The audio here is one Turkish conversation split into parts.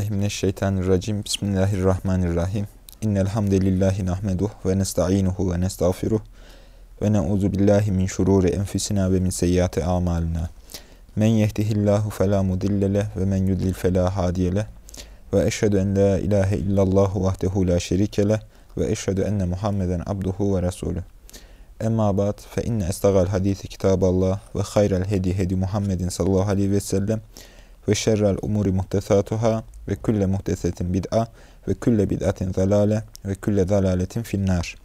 Mineşşeytanirracim. Bismillahirrahmanirrahim. İnnel hamdelellahi nahmeduhu ve nestainuhu ve nestağfiruh ve na'uzu billahi min şururi enfusina ve min seyyiati a'malina. Men yehdihillahu fela mudille leh ve men yudlil fela hadiye leh. Ve eşhedü en la ilahe illallah vahdehu la şerike leh ve eşhedü enne Muhammeden abduhu ve resulüh. Emma ba'd fe inne estagal hadisi kitaballah ve hayral hedi Muhammedin sallallahu aleyhi ve sellem ve şerrel umuri muhtesatuhâ ve külle muhtesetin bid'a ve külle bid'atin zalâle ve külle zalâletin finnâr.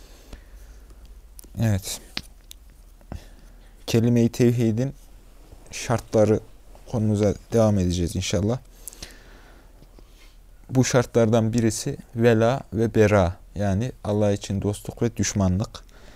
Evet. Kelime-i tevhidin şartları konumuza devam edeceğiz inşallah. Bu şartlardan birisi vela ve bera, yani Allah için dostluk ve düşmanlık.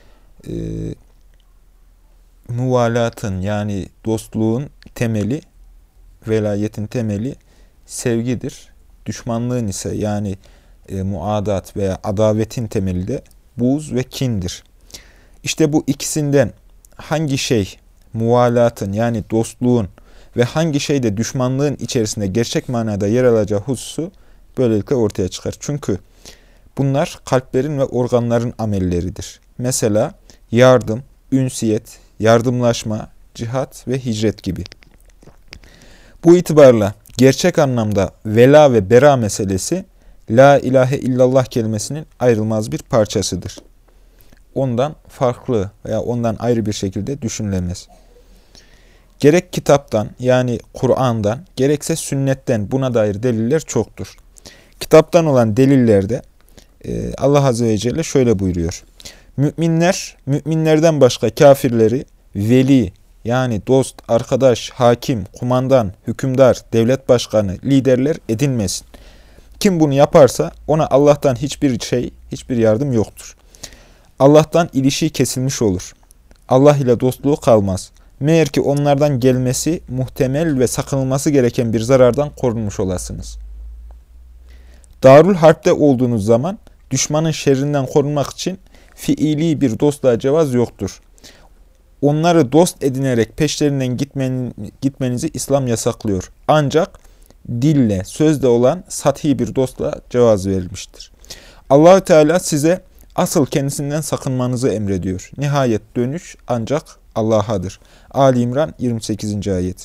Muvalatın, yani dostluğun temeli, velayetin temeli sevgidir. Düşmanlığın ise, yani muadat veya adavetin temeli de buğz ve kindir. İşte bu ikisinden hangi şey muvalatın, yani dostluğun ve hangi şey de düşmanlığın içerisinde gerçek manada yer alacağı hususu böylelikle ortaya çıkar. Çünkü bunlar kalplerin ve organların amelleridir. Mesela yardım, ünsiyet, yardımlaşma, cihat ve hicret gibi. Bu itibarla gerçek anlamda vela ve bera meselesi la ilahe illallah kelimesinin ayrılmaz bir parçasıdır. Ondan farklı veya ondan ayrı bir şekilde düşünülemez. Gerek kitaptan, yani Kur'an'dan, gerekse sünnetten buna dair deliller çoktur. Kitaptan olan delillerde Allah Azze ve Celle şöyle buyuruyor. Müminler, müminlerden başka kafirleri veli, yani dost, arkadaş, hakim, kumandan, hükümdar, devlet başkanı, liderler edinmesin. Kim bunu yaparsa ona Allah'tan hiçbir yardım yoktur. Allah'tan ilişiği kesilmiş olur. Allah ile dostluğu kalmaz. Meğer ki onlardan gelmesi muhtemel ve sakınılması gereken bir zarardan korunmuş olasınız. Darul Harp'te olduğunuz zaman düşmanın şerrinden korunmak için fiili bir dostluğa cevaz yoktur. Onları dost edinerek peşlerinden gitmenizi İslam yasaklıyor. Ancak dille, sözle olan sathi bir dostluğa cevaz verilmiştir. Allah-u Teala size asıl kendisinden sakınmanızı emrediyor. Nihayet dönüş ancak Allah'adır. Ali İmran 28. ayet.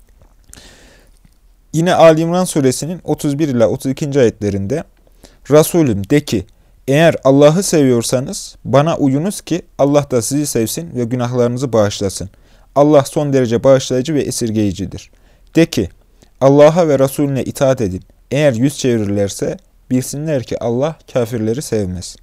Yine Ali İmran suresinin 31 ila 32. ayetlerinde Resulüm de ki, eğer Allah'ı seviyorsanız bana uyunuz ki Allah da sizi sevsin ve günahlarınızı bağışlasın. Allah son derece bağışlayıcı ve esirgeyicidir. De ki, Allah'a ve Resulüne itaat edin. Eğer yüz çevirirlerse bilsinler ki Allah kafirleri sevmez.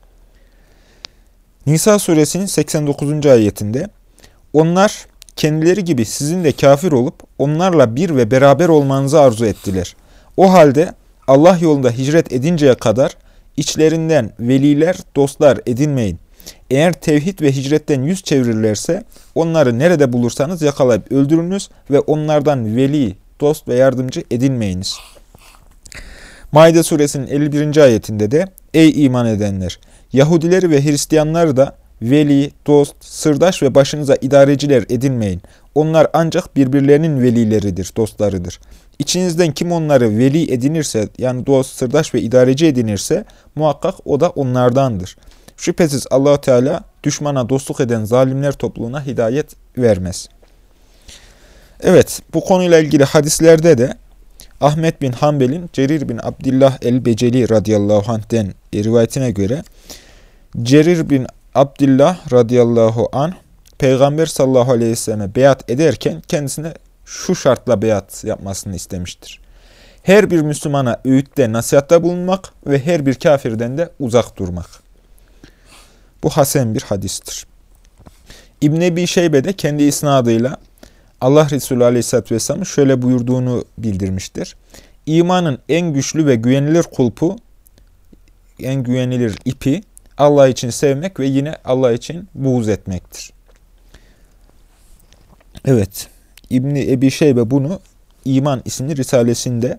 Nisa suresinin 89. ayetinde onlar kendileri gibi sizin de kafir olup onlarla bir ve beraber olmanızı arzu ettiler. O halde Allah yolunda hicret edinceye kadar İçlerinden veliler, dostlar edinmeyin. Eğer tevhid ve hicretten yüz çevirirlerse onları nerede bulursanız yakalayıp öldürünüz ve onlardan veli, dost ve yardımcı edinmeyiniz. Maide suresinin 51. ayetinde de ey iman edenler! Yahudileri ve Hristiyanları da veli, dost, sırdaş ve başınıza idareciler edinmeyin. Onlar ancak birbirlerinin velileridir, dostlarıdır. İçinizden kim onları veli edinirse, yani dost, sırdaş ve idareci edinirse muhakkak o da onlardandır. Şüphesiz Allah-u Teala düşmana dostluk eden zalimler topluluğuna hidayet vermez. Evet, bu konuyla ilgili hadislerde de Ahmet bin Hanbel'in Cerir bin Abdillah el-Beceli radıyallahu anh'den rivayetine göre Cerir bin Abdillah radıyallahu anh Peygamber sallallahu aleyhi ve selleme beyat ederken kendisine şu şartla beyat yapmasını istemiştir. Her bir Müslümana öğütte, nasihatta bulunmak ve her bir kafirden de uzak durmak. Bu hasen bir hadistir. İbn Ebi Şeybe de kendi isnadıyla Allah Resulü Aleyhisselatü Vesselam'ın şöyle buyurduğunu bildirmiştir. İmanın en güçlü ve güvenilir kulpu, en güvenilir ipi Allah için sevmek ve yine Allah için buğz etmektir. Evet, İbn Ebi Şeybe bunu İman isimli risalesinde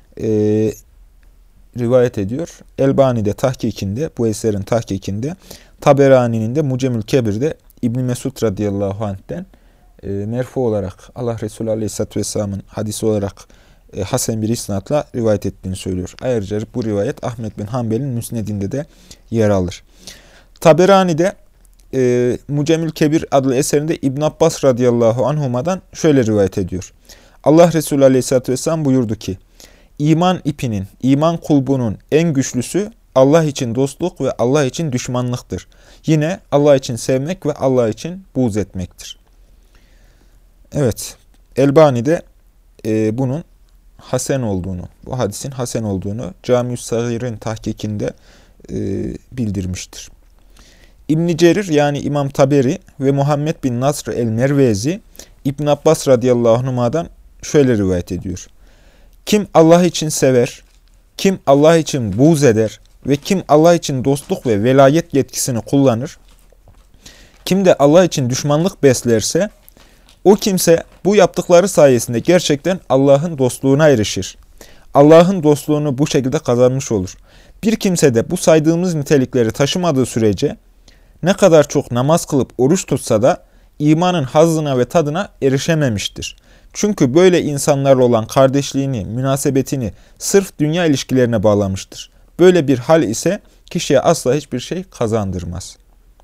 rivayet ediyor. Elbani'de tahkikinde, bu eserin tahkikinde, Taberani'nin de Mucemül Kebir'de İbn Mesud radıyallahu anh'ten merfu olarak Allah Resulü Aleyhisselatü Vesselam'ın hadisi olarak hasen bir isnatla rivayet ettiğini söylüyor. Ayrıca bu rivayet Ahmed bin Hanbel'in Müsned'inde de yer alır. Taberani'de Mucemül Kebir adlı eserinde İbn Abbas radıyallahu anhuma'dan şöyle rivayet ediyor. Allah Resulü aleyhisselatü vesselam buyurdu ki, İman ipinin, iman kulbunun en güçlüsü Allah için dostluk ve Allah için düşmanlıktır. Yine Allah için sevmek ve Allah için buğz etmektir. Evet, Elbani de bunun hasen olduğunu, bu hadisin hasen olduğunu Cami-ü Sagir'in tahkikinde bildirmiştir. İbn Cerir yani İmam Taberi ve Muhammed bin Nasr el-Mervezi İbn Abbas radıyallahu anhuma'dan şöyle rivayet ediyor. Kim Allah için sever, kim Allah için buğz eder ve kim Allah için dostluk ve velayet yetkisini kullanır, kim de Allah için düşmanlık beslerse, o kimse bu yaptıkları sayesinde gerçekten Allah'ın dostluğuna erişir. Allah'ın dostluğunu bu şekilde kazanmış olur. Bir kimse de bu saydığımız nitelikleri taşımadığı sürece ne kadar çok namaz kılıp oruç tutsa da imanın hazzına ve tadına erişememiştir. Çünkü böyle insanlarla olan kardeşliğini, münasebetini sırf dünya ilişkilerine bağlamıştır. Böyle bir hal ise kişiye asla hiçbir şey kazandırmaz.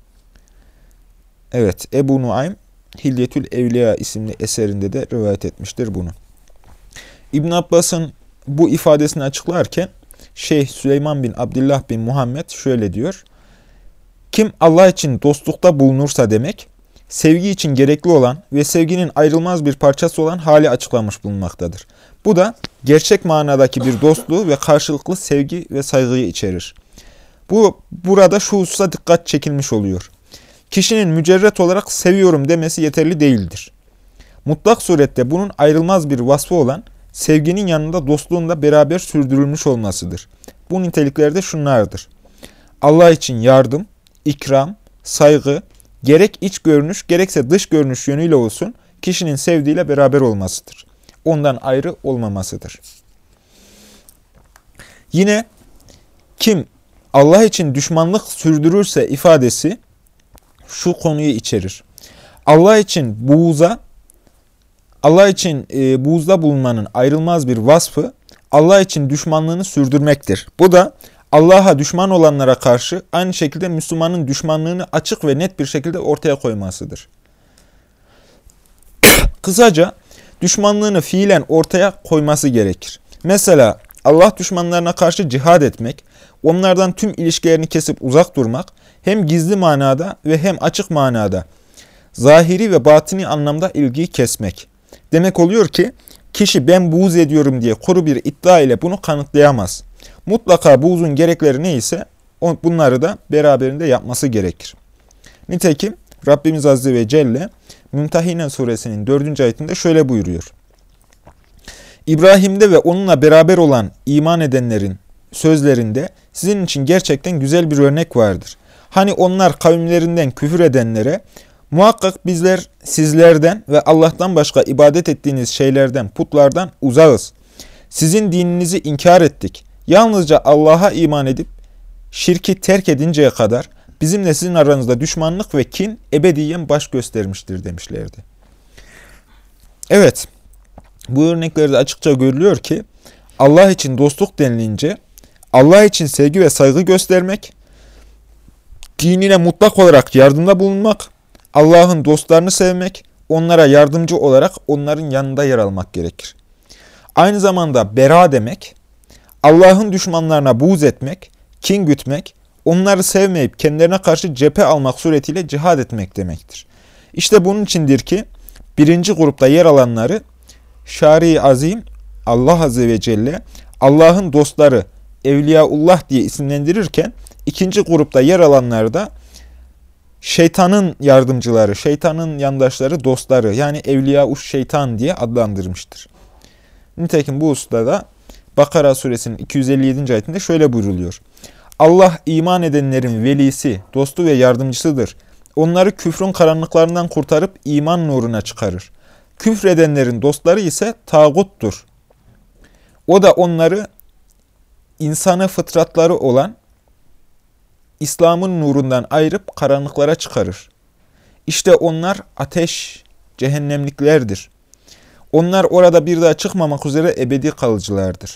Evet, Ebu Nuaym Hilyetül Evliya isimli eserinde de rivayet etmiştir bunu. İbn Abbas'ın bu ifadesini açıklarken Şeyh Süleyman bin Abdullah bin Muhammed şöyle diyor. Kim Allah için dostlukta bulunursa demek, sevgi için gerekli olan ve sevginin ayrılmaz bir parçası olan hali açıklamış bulunmaktadır. Bu da gerçek manadaki bir dostluğu ve karşılıklı sevgi ve saygıyı içerir. Burada şu hususa dikkat çekilmiş oluyor. Kişinin mücerret olarak seviyorum demesi yeterli değildir. Mutlak surette bunun ayrılmaz bir vasfı olan sevginin yanında dostluğun da beraber sürdürülmüş olmasıdır. Bu nitelikler de şunlardır. Allah için yardım, ikram, saygı, gerek iç görünüş gerekse dış görünüş yönüyle olsun kişinin sevdiğiyle beraber olmasıdır. Ondan ayrı olmamasıdır. Yine kim Allah için düşmanlık sürdürürse ifadesi şu konuyu içerir. Allah için buğzda bulunmanın ayrılmaz bir vasfı Allah için düşmanlığını sürdürmektir. Bu da Allah'a düşman olanlara karşı aynı şekilde Müslümanın düşmanlığını açık ve net bir şekilde ortaya koymasıdır. Kısaca düşmanlığını fiilen ortaya koyması gerekir. Mesela Allah düşmanlarına karşı cihad etmek, onlardan tüm ilişkilerini kesip uzak durmak, hem gizli manada ve hem açık manada, zahiri ve batini anlamda ilgiyi kesmek. Demek oluyor ki, kişi ben buğz ediyorum diye kuru bir iddia ile bunu kanıtlayamaz. Mutlaka buğzun gerekleri neyse bunları da beraberinde yapması gerekir. Nitekim Rabbimiz Azze ve Celle Mümtehine suresinin 4. ayetinde şöyle buyuruyor. İbrahim'de ve onunla beraber olan iman edenlerin sözlerinde sizin için gerçekten güzel bir örnek vardır. Hani onlar kavimlerinden küfür edenlere muhakkak bizler sizlerden ve Allah'tan başka ibadet ettiğiniz şeylerden, putlardan uzağız. Sizin dininizi inkar ettik. Yalnızca Allah'a iman edip şirki terk edinceye kadar bizimle sizin aranızda düşmanlık ve kin ebediyen baş göstermiştir demişlerdi. Evet, bu örneklerde açıkça görülüyor ki Allah için dostluk denilince Allah için sevgi ve saygı göstermek, dinine mutlak olarak yardımda bulunmak, Allah'ın dostlarını sevmek, onlara yardımcı olarak onların yanında yer almak gerekir. Aynı zamanda bera demek, Allah'ın düşmanlarına buğz etmek, kin gütmek, onları sevmeyip kendilerine karşı cephe almak suretiyle cihad etmek demektir. İşte bunun içindir ki birinci grupta yer alanları Şari-i Azim Allah Azze ve Celle Allah'ın dostları Evliyaullah diye isimlendirirken ikinci grupta yer alanları da şeytanın yardımcıları, şeytanın yandaşları, dostları yani Evliya-uş Şeytan diye adlandırmıştır. Nitekim bu hususta da Bakara suresinin 257. ayetinde şöyle buyruluyor. Allah iman edenlerin velisi, dostu ve yardımcısıdır. Onları küfrün karanlıklarından kurtarıp iman nuruna çıkarır. Küfredenlerin dostları ise tağuttur. O da onları insanı fıtratları olan İslam'ın nurundan ayırıp karanlıklara çıkarır. İşte onlar ateş, cehennemliklerdir. Onlar orada bir daha çıkmamak üzere ebedi kalıcılardır.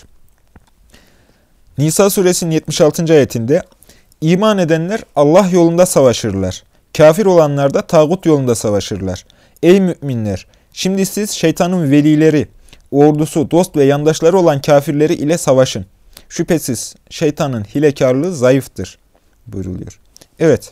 Nisa suresinin 76. ayetinde iman edenler Allah yolunda savaşırlar. Kafir olanlar da tağut yolunda savaşırlar. Ey müminler! Şimdi siz şeytanın velileri, ordusu, dost ve yandaşları olan kafirleri ile savaşın. Şüphesiz şeytanın hilekarlığı zayıftır buyruluyor. Evet,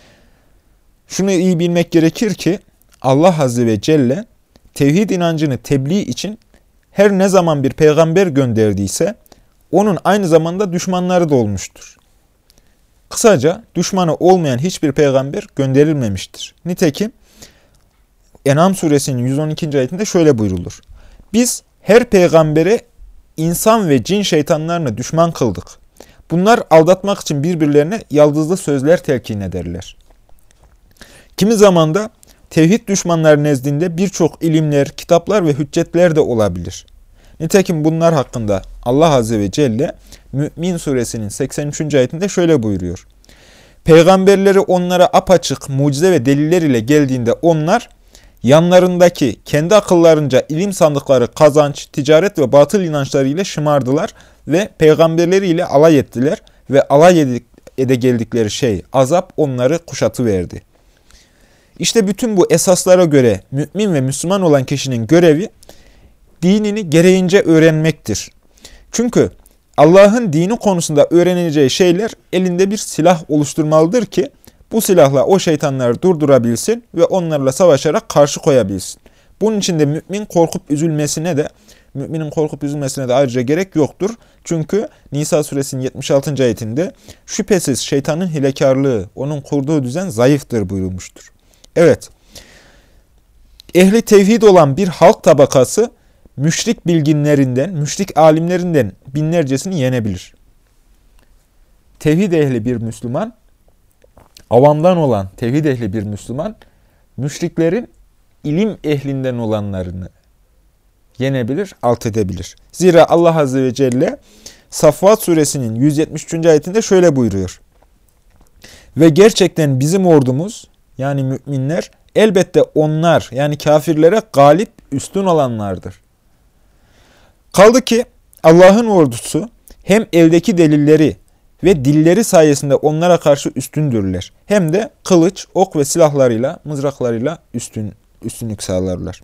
şunu iyi bilmek gerekir ki Allah Azze ve Celle tevhid inancını tebliğ için her ne zaman bir peygamber gönderdiyse onun aynı zamanda düşmanları da olmuştur. Kısaca düşmanı olmayan hiçbir peygamber gönderilmemiştir. Nitekim En'am suresinin 112. ayetinde şöyle buyrulur. Biz her peygambere insan ve cin şeytanlarını düşman kıldık. Bunlar aldatmak için birbirlerine yaldızlı sözler telkin ederler. Kimi zaman da tevhid düşmanları nezdinde birçok ilimler, kitaplar ve hüccetler de olabilir. Nitekim bunlar hakkında Allah Azze ve Celle Mü'min suresinin 83. ayetinde şöyle buyuruyor. Peygamberleri onlara apaçık mucize ve deliller ile geldiğinde onlar yanlarındaki kendi akıllarınca ilim sandıkları kazanç, ticaret ve batıl inançlarıyla şımardılar ve peygamberleriyle alay ettiler ve alay ede geldikleri şey azap onları kuşatıverdi. İşte bütün bu esaslara göre mümin ve Müslüman olan kişinin görevi dinini gereğince öğrenmektir. Çünkü Allah'ın dini konusunda öğreneceği şeyler elinde bir silah oluşturmalıdır ki bu silahla o şeytanları durdurabilsin ve onlarla savaşarak karşı koyabilsin. Bunun için de müminin korkup üzülmesine de ayrıca gerek yoktur. Çünkü Nisa suresinin 76. ayetinde şüphesiz şeytanın hilekarlığı, onun kurduğu düzen zayıftır buyurulmuştur. Evet, ehli tevhid olan bir halk tabakası müşrik bilginlerinden, müşrik alimlerinden binlercesini yenebilir. Tevhid ehli bir Müslüman, avamdan olan tevhid ehli bir Müslüman, müşriklerin ilim ehlinden olanlarını yenebilir, alt edebilir. Zira Allah Azze ve Celle Saffat suresinin 173. ayetinde şöyle buyuruyor. Ve gerçekten bizim ordumuz, yani müminler, elbette onlar, yani kafirlere galip, üstün olanlardır. Kaldı ki Allah'ın ordusu hem eldeki delilleri ve dilleri sayesinde onlara karşı üstündürler. Hem de kılıç, ok ve silahlarıyla, mızraklarıyla üstünlük sağlarlar.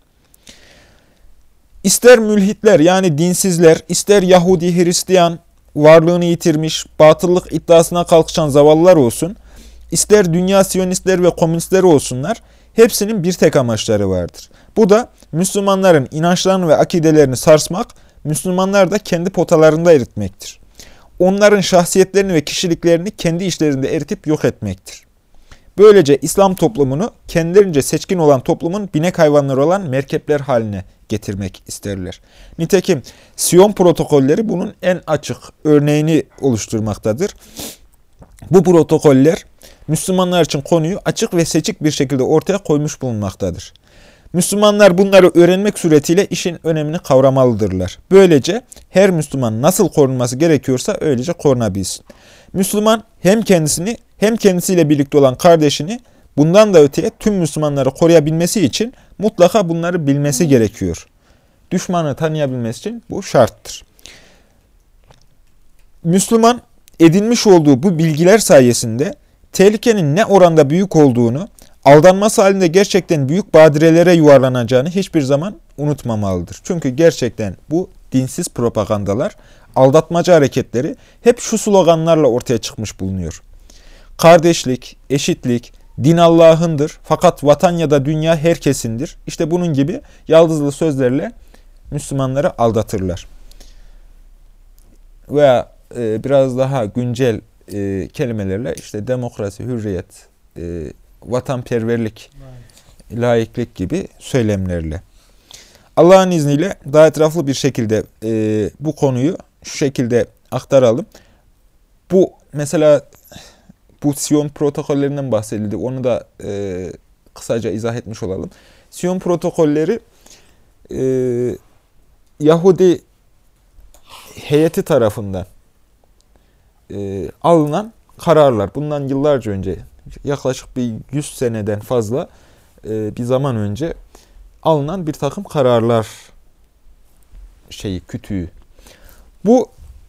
İster mülhitler yani dinsizler, ister Yahudi, Hristiyan, varlığını yitirmiş, batıllık iddiasına kalkışan zavallılar olsun, ister dünya siyonistler ve komünistleri olsunlar, hepsinin bir tek amaçları vardır. Bu da Müslümanların inançlarını ve akidelerini sarsmak, Müslümanlar da kendi potalarında eritmektir. Onların şahsiyetlerini ve kişiliklerini kendi işlerinde eritip yok etmektir. Böylece İslam toplumunu kendilerince seçkin olan toplumun binek hayvanları olan merkepler haline getirmek isterler. Nitekim Siyon protokolleri bunun en açık örneğini oluşturmaktadır. Bu protokoller Müslümanlar için konuyu açık ve seçik bir şekilde ortaya koymuş bulunmaktadır. Müslümanlar bunları öğrenmek suretiyle işin önemini kavramalıdırlar. Böylece her Müslüman nasıl korunması gerekiyorsa öylece korunabilsin. Müslüman hem kendisini hem kendisiyle birlikte olan kardeşini bundan da öteye tüm Müslümanları koruyabilmesi için mutlaka bunları bilmesi gerekiyor. Düşmanı tanıyabilmesi için bu şarttır. Müslüman edinmiş olduğu bu bilgiler sayesinde tehlikenin ne oranda büyük olduğunu, aldanması halinde gerçekten büyük badirelere yuvarlanacağını hiçbir zaman unutmamalıdır. Çünkü gerçekten bu dinsiz propagandalar, aldatmacı hareketleri hep şu sloganlarla ortaya çıkmış bulunuyor. Kardeşlik, eşitlik, din Allah'ındır fakat vatan ya da dünya herkesindir. İşte bunun gibi yaldızlı sözlerle Müslümanları aldatırlar. Veya biraz daha güncel kelimelerle işte demokrasi, hürriyet, vatanperverlik, laiklik gibi söylemlerle. Allah'ın izniyle daha etraflı bir şekilde bu konuyu şu şekilde aktaralım. Bu mesela bu Siyon protokollerinden bahsedildi. Onu da kısaca izah etmiş olalım. Siyon protokolleri Yahudi heyeti tarafından alınan kararlar. Bundan yıllarca önce, yaklaşık bir 100 seneden fazla bir zaman önce alınan bir takım kararlar kütüğü. Bu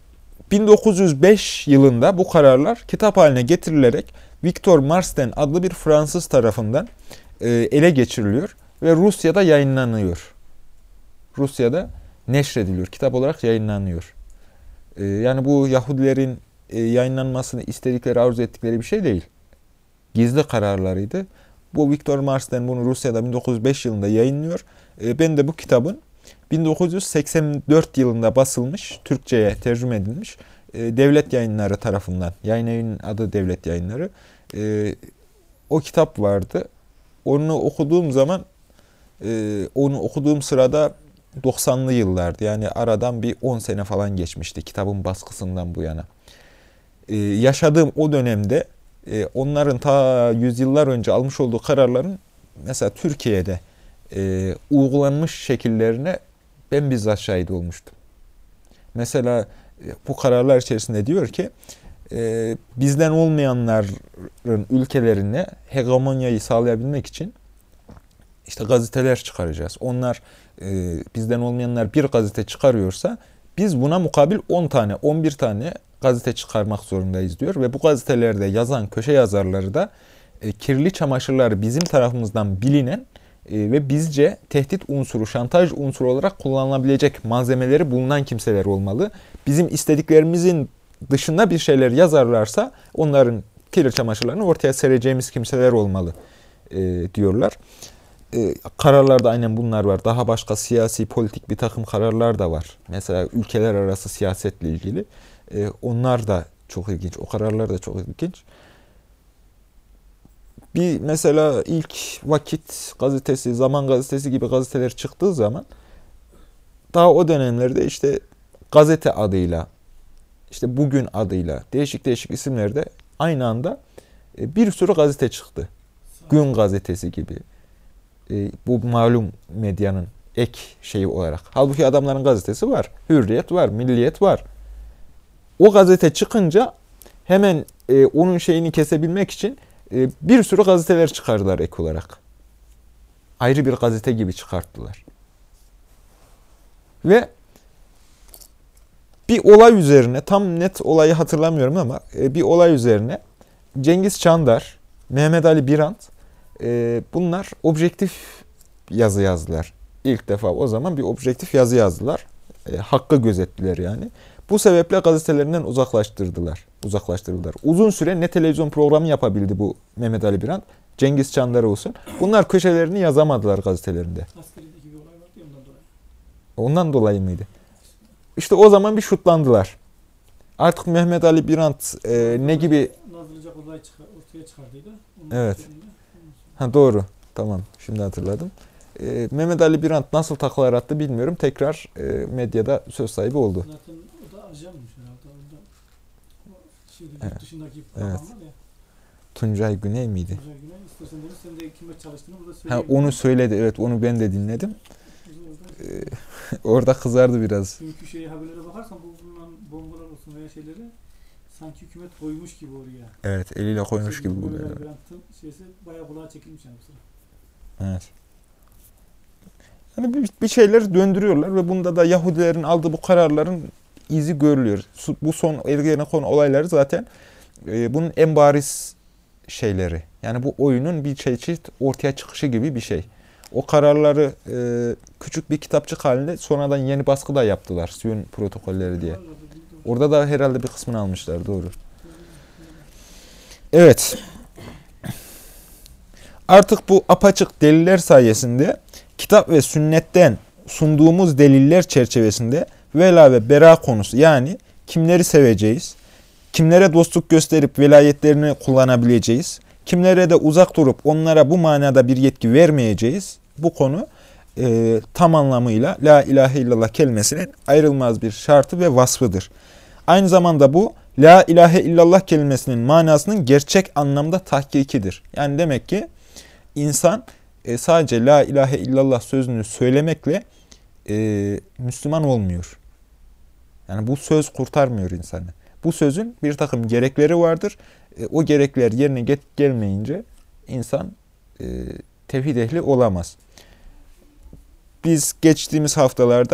1905 yılında bu kararlar kitap haline getirilerek Victor Marsden adlı bir Fransız tarafından ele geçiriliyor ve Rusya'da yayınlanıyor. Rusya'da neşrediliyor, kitap olarak yayınlanıyor. Yani bu Yahudilerin yayınlanmasını istedikleri, arzu ettikleri bir şey değil. Gizli kararlarıydı. Bu Victor Marsden bunu Rusya'da 1905 yılında yayınlıyor. Ben de bu kitabın 1984 yılında basılmış, Türkçe'ye tercüme edilmiş, devlet yayınları tarafından, yayın evinin adı Devlet Yayınları, o kitap vardı. Onu okuduğum sırada 90'lı yıllardı. Yani aradan bir 10 sene falan geçmişti kitabın baskısından bu yana. Yaşadığım o dönemde onların ta yüzyıllar önce almış olduğu kararların mesela Türkiye'de uygulanmış şekillerine ben bizzat şahit olmuştum. Mesela bu kararlar içerisinde diyor ki bizden olmayanların ülkelerine hegemonyayı sağlayabilmek için işte gazeteler çıkaracağız. Onlar bizden olmayanlar bir gazete çıkarıyorsa biz buna mukabil 10 tane, 11 tane gazete çıkarmak zorundayız diyor. Ve bu gazetelerde yazan köşe yazarları da kirli çamaşırları bizim tarafımızdan bilinen ve bizce tehdit unsuru, şantaj unsuru olarak kullanılabilecek malzemeleri bulunan kimseler olmalı. Bizim istediklerimizin dışında bir şeyler yazarlarsa onların kirli çamaşırlarını ortaya sereceğimiz kimseler olmalı diyorlar. Kararlarda aynen bunlar var. Daha başka siyasi, politik bir takım kararlar da var. Mesela ülkeler arası siyasetle ilgili. Onlar da çok ilginç. O kararlar da çok ilginç. Bir mesela ilk Vakit gazetesi, Zaman gazetesi gibi gazeteler çıktığı zaman daha o dönemlerde işte gazete adıyla, işte Bugün adıyla değişik değişik isimlerde aynı anda bir sürü gazete çıktı. Gün gazetesi gibi. Bu malum medyanın ek şeyi olarak. Halbuki adamların gazetesi var. Hürriyet var, Milliyet var. O gazete çıkınca hemen onun şeyini kesebilmek için bir sürü gazeteler çıkardılar ek olarak. Ayrı bir gazete gibi çıkarttılar. Ve bir olay üzerine, tam net olayı hatırlamıyorum ama bir olay üzerine Cengiz Çandar, Mehmet Ali Birant bunlar objektif yazı yazdılar. İlk defa o zaman bir objektif yazı yazdılar. Hakkı gözettiler yani. Bu sebeple gazetelerinden uzaklaştırdılar. Uzun süre ne televizyon programı yapabildi bu Mehmet Ali Birant, Cengiz Çandar olsun. Bunlar köşelerini yazamadılar gazetelerinde. Askeriyedeki bir olay vardı ya ondan dolayı. Ondan dolayı mıydı? İşte o zaman bir şutlandılar. Artık Mehmet Ali Birant ne gibi... Nazlıca olay ortaya çıkardıydı. Evet. Ha, doğru. Tamam. Şimdi hatırladım. Mehmet Ali Birant nasıl taklalar attı bilmiyorum. Tekrar medyada söz sahibi oldu. Zaten o da ajanmış herhalde. Evet. Dışındaki Evet. var ya. Tuncay Güney miydi? Tuncay Güney. İstersen de sen de kime çalıştığını burada Ha, söyleyebilirim. onu söyledi. Evet, onu ben de dinledim. Orada kızardı biraz. Çünkü haberlere bakarsan bulunan bombalar olsun veya şeyleri sanki hükümet koymuş gibi oraya. Evet, eliyle koymuş gibi bu. Grant'ın şeysi bayağı kulağa çekilmiş yani bu sıra. Evet. Yani bir şeyler döndürüyorlar ve bunda da Yahudilerin aldığı bu kararların izi görülüyor. Bu son ergenekon konu olayları zaten bunun en bariz şeyleri. Yani bu oyunun bir çeşit ortaya çıkışı gibi bir şey. O kararları küçük bir kitapçık halinde sonradan yeni baskı da yaptılar. Siyun protokolleri diye. Orada da herhalde bir kısmını almışlar. Doğru. Evet. Artık bu apaçık deliller sayesinde kitap ve sünnetten sunduğumuz deliller çerçevesinde vela ve bera konusu, yani kimleri seveceğiz, kimlere dostluk gösterip velayetlerini kullanabileceğiz, kimlere de uzak durup onlara bu manada bir yetki vermeyeceğiz, bu konu tam anlamıyla la ilahe illallah kelimesinin ayrılmaz bir şartı ve vasfıdır. Aynı zamanda bu la ilahe illallah kelimesinin manasının gerçek anlamda tahkikidir. Yani demek ki insan sadece la ilahe illallah sözünü söylemekle Müslüman olmuyor. Yani bu söz kurtarmıyor insanı. Bu sözün bir takım gerekleri vardır. O gerekler yerine gelmeyince insan tevhid ehli olamaz. Biz geçtiğimiz haftalarda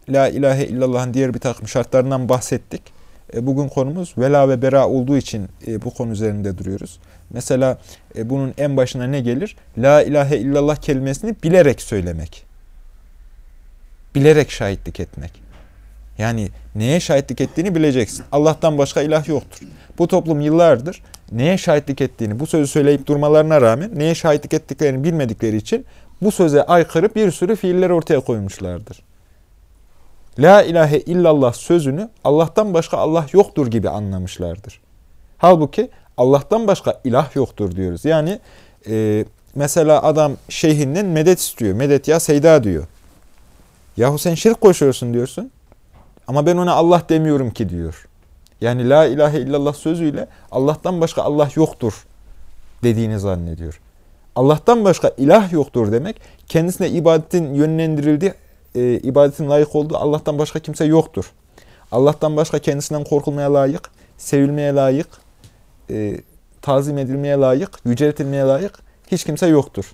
La ilahe illallah'ın diğer bir takım şartlarından bahsettik. Bugün konumuz vela ve bera olduğu için bu konu üzerinde duruyoruz. Mesela bunun en başına ne gelir? La ilahe illallah kelimesini bilerek söylemek. Bilerek şahitlik etmek. Yani neye şahitlik ettiğini bileceksin. Allah'tan başka ilah yoktur. Bu toplum yıllardır neye şahitlik ettiğini, bu sözü söyleyip durmalarına rağmen neye şahitlik ettiklerini bilmedikleri için bu söze aykırı bir sürü fiiller ortaya koymuşlardır. La ilahe illallah sözünü Allah'tan başka Allah yoktur gibi anlamışlardır. Halbuki Allah'tan başka ilah yoktur diyoruz. Yani mesela adam şeyhinden medet istiyor. Medet ya Seyda diyor. Yahu sen şirk koşuyorsun diyorsun. Ama ben ona Allah demiyorum ki diyor. Yani la ilahe illallah sözüyle Allah'tan başka Allah yoktur dediğini zannediyor. Allah'tan başka ilah yoktur demek, kendisine ibadetin yönlendirildiği, ibadetin layık olduğu Allah'tan başka kimse yoktur. Allah'tan başka kendisinden korkulmaya layık, sevilmeye layık, tazim edilmeye layık, yüceltilmeye layık hiç kimse yoktur.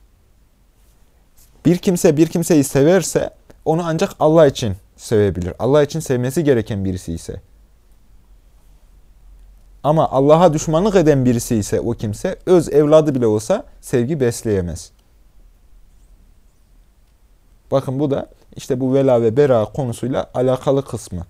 Bir kimse bir kimseyi severse onu ancak Allah için sevebilir. Allah için sevmesi gereken birisi ise. Ama Allah'a düşmanlık eden birisi ise o kimse öz evladı bile olsa sevgi besleyemez. Bakın bu da işte bu vela ve bera konusuyla alakalı kısmı.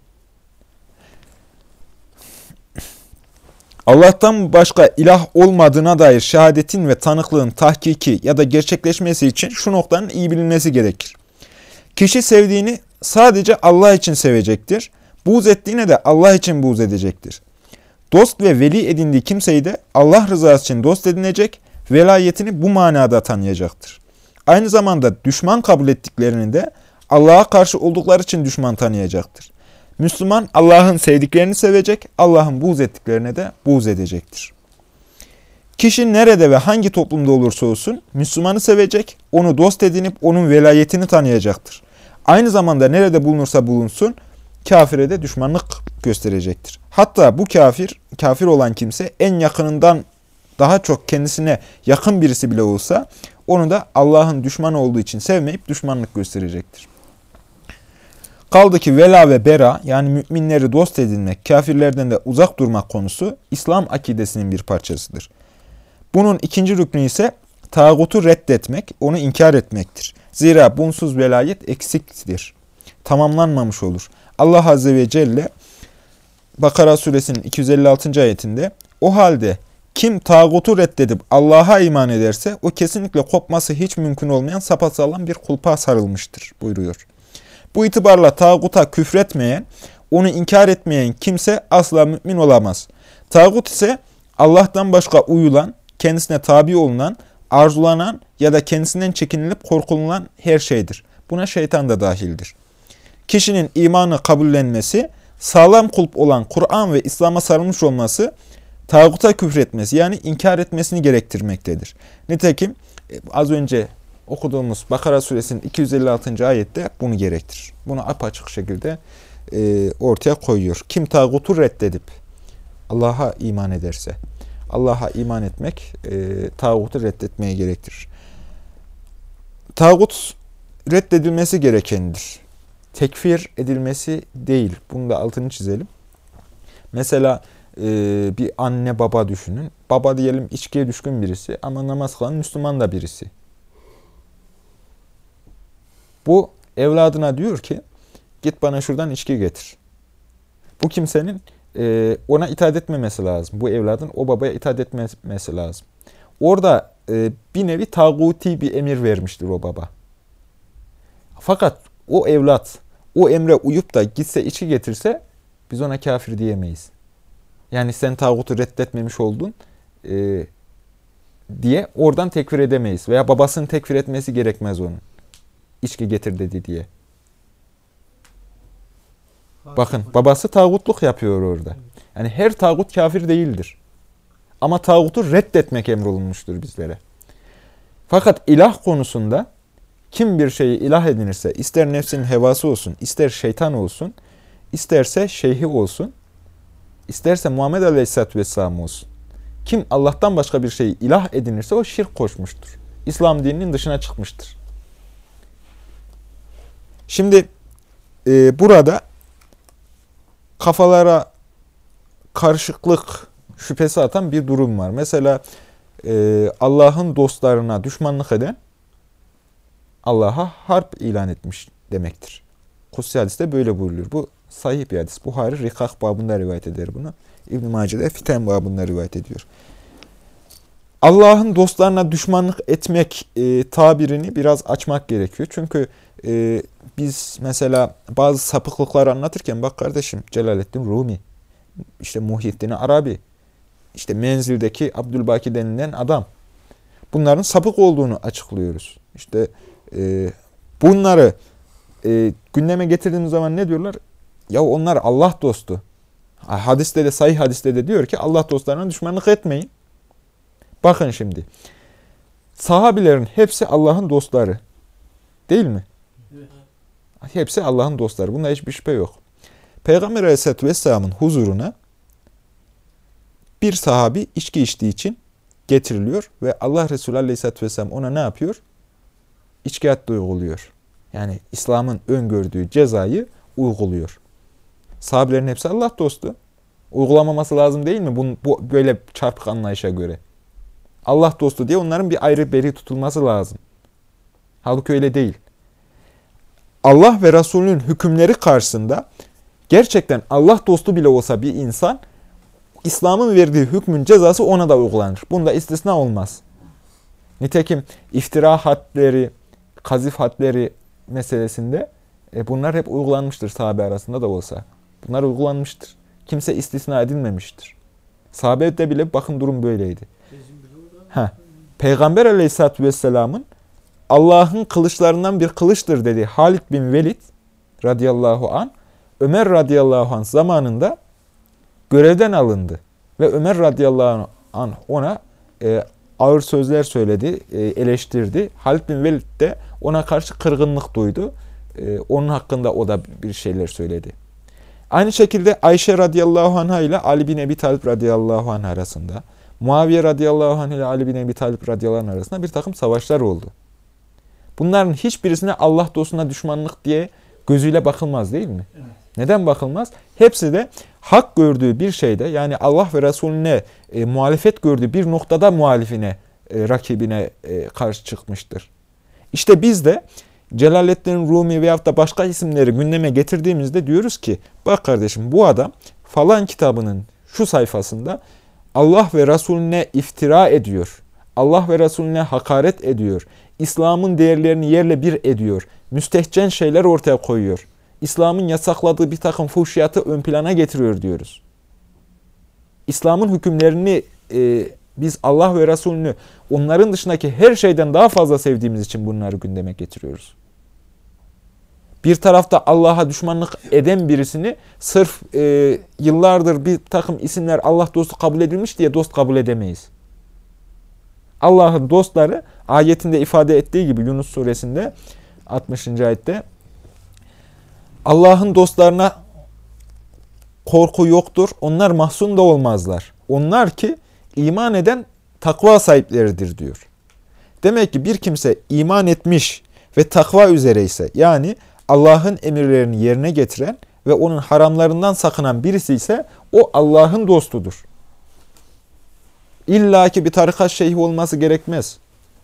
Allah'tan başka ilah olmadığına dair şehadetin ve tanıklığın tahkiki ya da gerçekleşmesi için şu noktanın iyi bilinmesi gerekir. Kişi sevdiğini sadece Allah için sevecektir. Buğz ettiğine de Allah için buğz edecektir. Dost ve veli edindiği kimseyi de Allah rızası için dost edinecek, velayetini bu manada tanıyacaktır. Aynı zamanda düşman kabul ettiklerini de Allah'a karşı oldukları için düşman tanıyacaktır. Müslüman Allah'ın sevdiklerini sevecek, Allah'ın buğz ettiklerine de buğz edecektir. Kişi nerede ve hangi toplumda olursa olsun Müslümanı sevecek, onu dost edinip onun velayetini tanıyacaktır. Aynı zamanda nerede bulunursa bulunsun, kafire de düşmanlık gösterecektir. Hatta bu kafir olan kimse en yakınından daha çok kendisine yakın birisi bile olsa onu da Allah'ın düşmanı olduğu için sevmeyip düşmanlık gösterecektir. Kaldı ki vela ve bera yani müminleri dost edinmek, kafirlerden de uzak durmak konusu İslam akidesinin bir parçasıdır. Bunun ikinci rüknü ise tağutu reddetmek, onu inkar etmektir. Zira bunsuz velayet eksiktir. Tamamlanmamış olur. Allah Azze ve Celle Bakara suresinin 256. ayetinde o halde kim tağutu reddedip Allah'a iman ederse o kesinlikle kopması hiç mümkün olmayan sapasağlam bir kulpa sarılmıştır buyuruyor. Bu itibarla tağuta küfretmeyen, onu inkar etmeyen kimse asla mümin olamaz. Tağut ise Allah'tan başka uyulan, kendisine tabi olunan, arzulanan ya da kendisinden çekinilip korkulunan her şeydir. Buna şeytan da dahildir. Kişinin imanı kabullenmesi, sağlam kulp olan Kur'an ve İslam'a sarılmış olması, tağuta küfretmesi yani inkar etmesini gerektirmektedir. Nitekim az önce okuduğumuz Bakara suresinin 256. ayette bunu gerektirir. Bunu apaçık şekilde ortaya koyuyor. Kim tağutu reddedip Allah'a iman ederse, Allah'a iman etmek tağutu reddetmeye gerektirir. Tağut reddedilmesi gerekendir. Tekfir edilmesi değil. Bunu da altını çizelim. Mesela bir anne baba düşünün. Baba diyelim içkiye düşkün birisi ama namaz kılan Müslüman da birisi. Bu evladına diyor ki git bana şuradan içki getir. Bu kimsenin ona itaat etmemesi lazım. Bu evladın o babaya itaat etmemesi lazım. Orada bir nevi tağuti bir emir vermiştir o baba. Fakat o evlat o emre uyup da gitse içki getirse biz ona kafir diyemeyiz. Yani sen tağutu reddetmemiş oldun diye oradan tekfir edemeyiz. Veya babasının tekfir etmesi gerekmez onun. İçki getir dedi diye. Bakın babası tağutluk yapıyor orada. Yani her tağut kafir değildir. Ama tağutu reddetmek emrolunmuştur bizlere. Fakat ilah konusunda kim bir şeyi ilah edinirse, ister nefsinin hevası olsun, ister şeytan olsun, isterse şeyhi olsun, isterse Muhammed Aleyhisselatü Vesselam olsun. Kim Allah'tan başka bir şeyi ilah edinirse o şirk koşmuştur. İslam dininin dışına çıkmıştır. Şimdi burada kafalara karışıklık şüphesi atan bir durum var. Mesela Allah'ın dostlarına düşmanlık eden Allah'a harp ilan etmiş demektir. Kutsi hadiste böyle buyuruluyor. Bu sahih bir hadis. Buhari Rikak babında rivayet eder bunu. İbn-i Mace'de Fiten babında rivayet ediyor. Allah'ın dostlarına düşmanlık etmek tabirini biraz açmak gerekiyor. Çünkü biz mesela bazı sapıklıkları anlatırken bak kardeşim Celaleddin Rumi, işte Muhyiddin Arabi, işte Menzil'deki Abdülbaki denilen adam. Bunların sapık olduğunu açıklıyoruz. İşte bunları gündeme getirdiğimiz zaman ne diyorlar? Ya onlar Allah dostu. Hadiste de, sahih hadiste de diyor ki Allah dostlarına düşmanlık etmeyin. Bakın şimdi. Sahabilerin hepsi Allah'ın dostları. Değil mi? Evet. Hepsi Allah'ın dostları. Bunda hiçbir şüphe yok. Peygamber Aleyhisselatü Vesselam'ın huzuruna bir sahabi içki içtiği için getiriliyor ve Allah Resulü Aleyhisselatü Vesselam ona ne yapıyor? İçki hattı uyguluyor. Yani İslam'ın öngördüğü cezayı uyguluyor. Sahabelerin hepsi Allah dostu. Uygulamaması lazım değil mi? Bu böyle çarpık anlayışa göre. Allah dostu diye onların bir ayrı beri tutulması lazım. Halbuki öyle değil. Allah ve Resulünün hükümleri karşısında gerçekten Allah dostu bile olsa bir insan, İslam'ın verdiği hükmün cezası ona da uygulanır. Bunda istisna olmaz. Nitekim iftira hadleri, kazif hadleri meselesinde bunlar hep uygulanmıştır sahabe arasında da olsa. Bunlar uygulanmıştır. Kimse istisna edilmemiştir. Sahabede bile bakın durum böyleydi. Peygamber Aleyhisselatü Vesselam'ın Allah'ın kılıçlarından bir kılıçtır dediği Halid bin Velid radıyallahu anh, Ömer radıyallahu anh zamanında görevden alındı. Ve Ömer radıyallahu anh ona ağır sözler söyledi, eleştirdi. Halid bin Velid de ona karşı kırgınlık duydu. Onun hakkında o da bir şeyler söyledi. Aynı şekilde Ayşe radıyallahu anh'a ile Ali bin Ebi Talib radıyallahu anh arasında, Muaviye radıyallahu anh ile Ali bin Ebi Talib radıyallahu anh arasında bir takım savaşlar oldu. Bunların hiçbirisine Allah dostuna düşmanlık diye gözüyle bakılmaz değil mi? Evet. Neden bakılmaz? Hepsi de hak gördüğü bir şeyde, yani Allah ve Resulüne muhalefet gördüğü bir noktada muhalifine, rakibine karşı çıkmıştır. İşte biz de Celaleddin Rumi veyahut da başka isimleri gündeme getirdiğimizde diyoruz ki, bak kardeşim bu adam falan kitabının şu sayfasında Allah ve Resulüne iftira ediyor. Allah ve Resulüne hakaret ediyor. İslam'ın değerlerini yerle bir ediyor. Müstehcen şeyler ortaya koyuyor. İslam'ın yasakladığı bir takım fuhşiyatı ön plana getiriyor diyoruz. İslam'ın hükümlerini biz Allah ve Resulünü onların dışındaki her şeyden daha fazla sevdiğimiz için bunları gündeme getiriyoruz. Bir tarafta Allah'a düşmanlık eden birisini sırf yıllardır bir takım isimler Allah dostu kabul edilmiş diye dost kabul edemeyiz. Allah'ın dostları ayetinde ifade ettiği gibi Yunus suresinde 60. ayette Allah'ın dostlarına korku yoktur. Onlar mahzun da olmazlar. Onlar ki iman eden takva sahipleridir diyor. Demek ki bir kimse iman etmiş ve takva üzere ise, yani Allah'ın emirlerini yerine getiren ve onun haramlarından sakınan birisi ise o Allah'ın dostudur. İlla ki bir tarikat şeyhi olması gerekmez.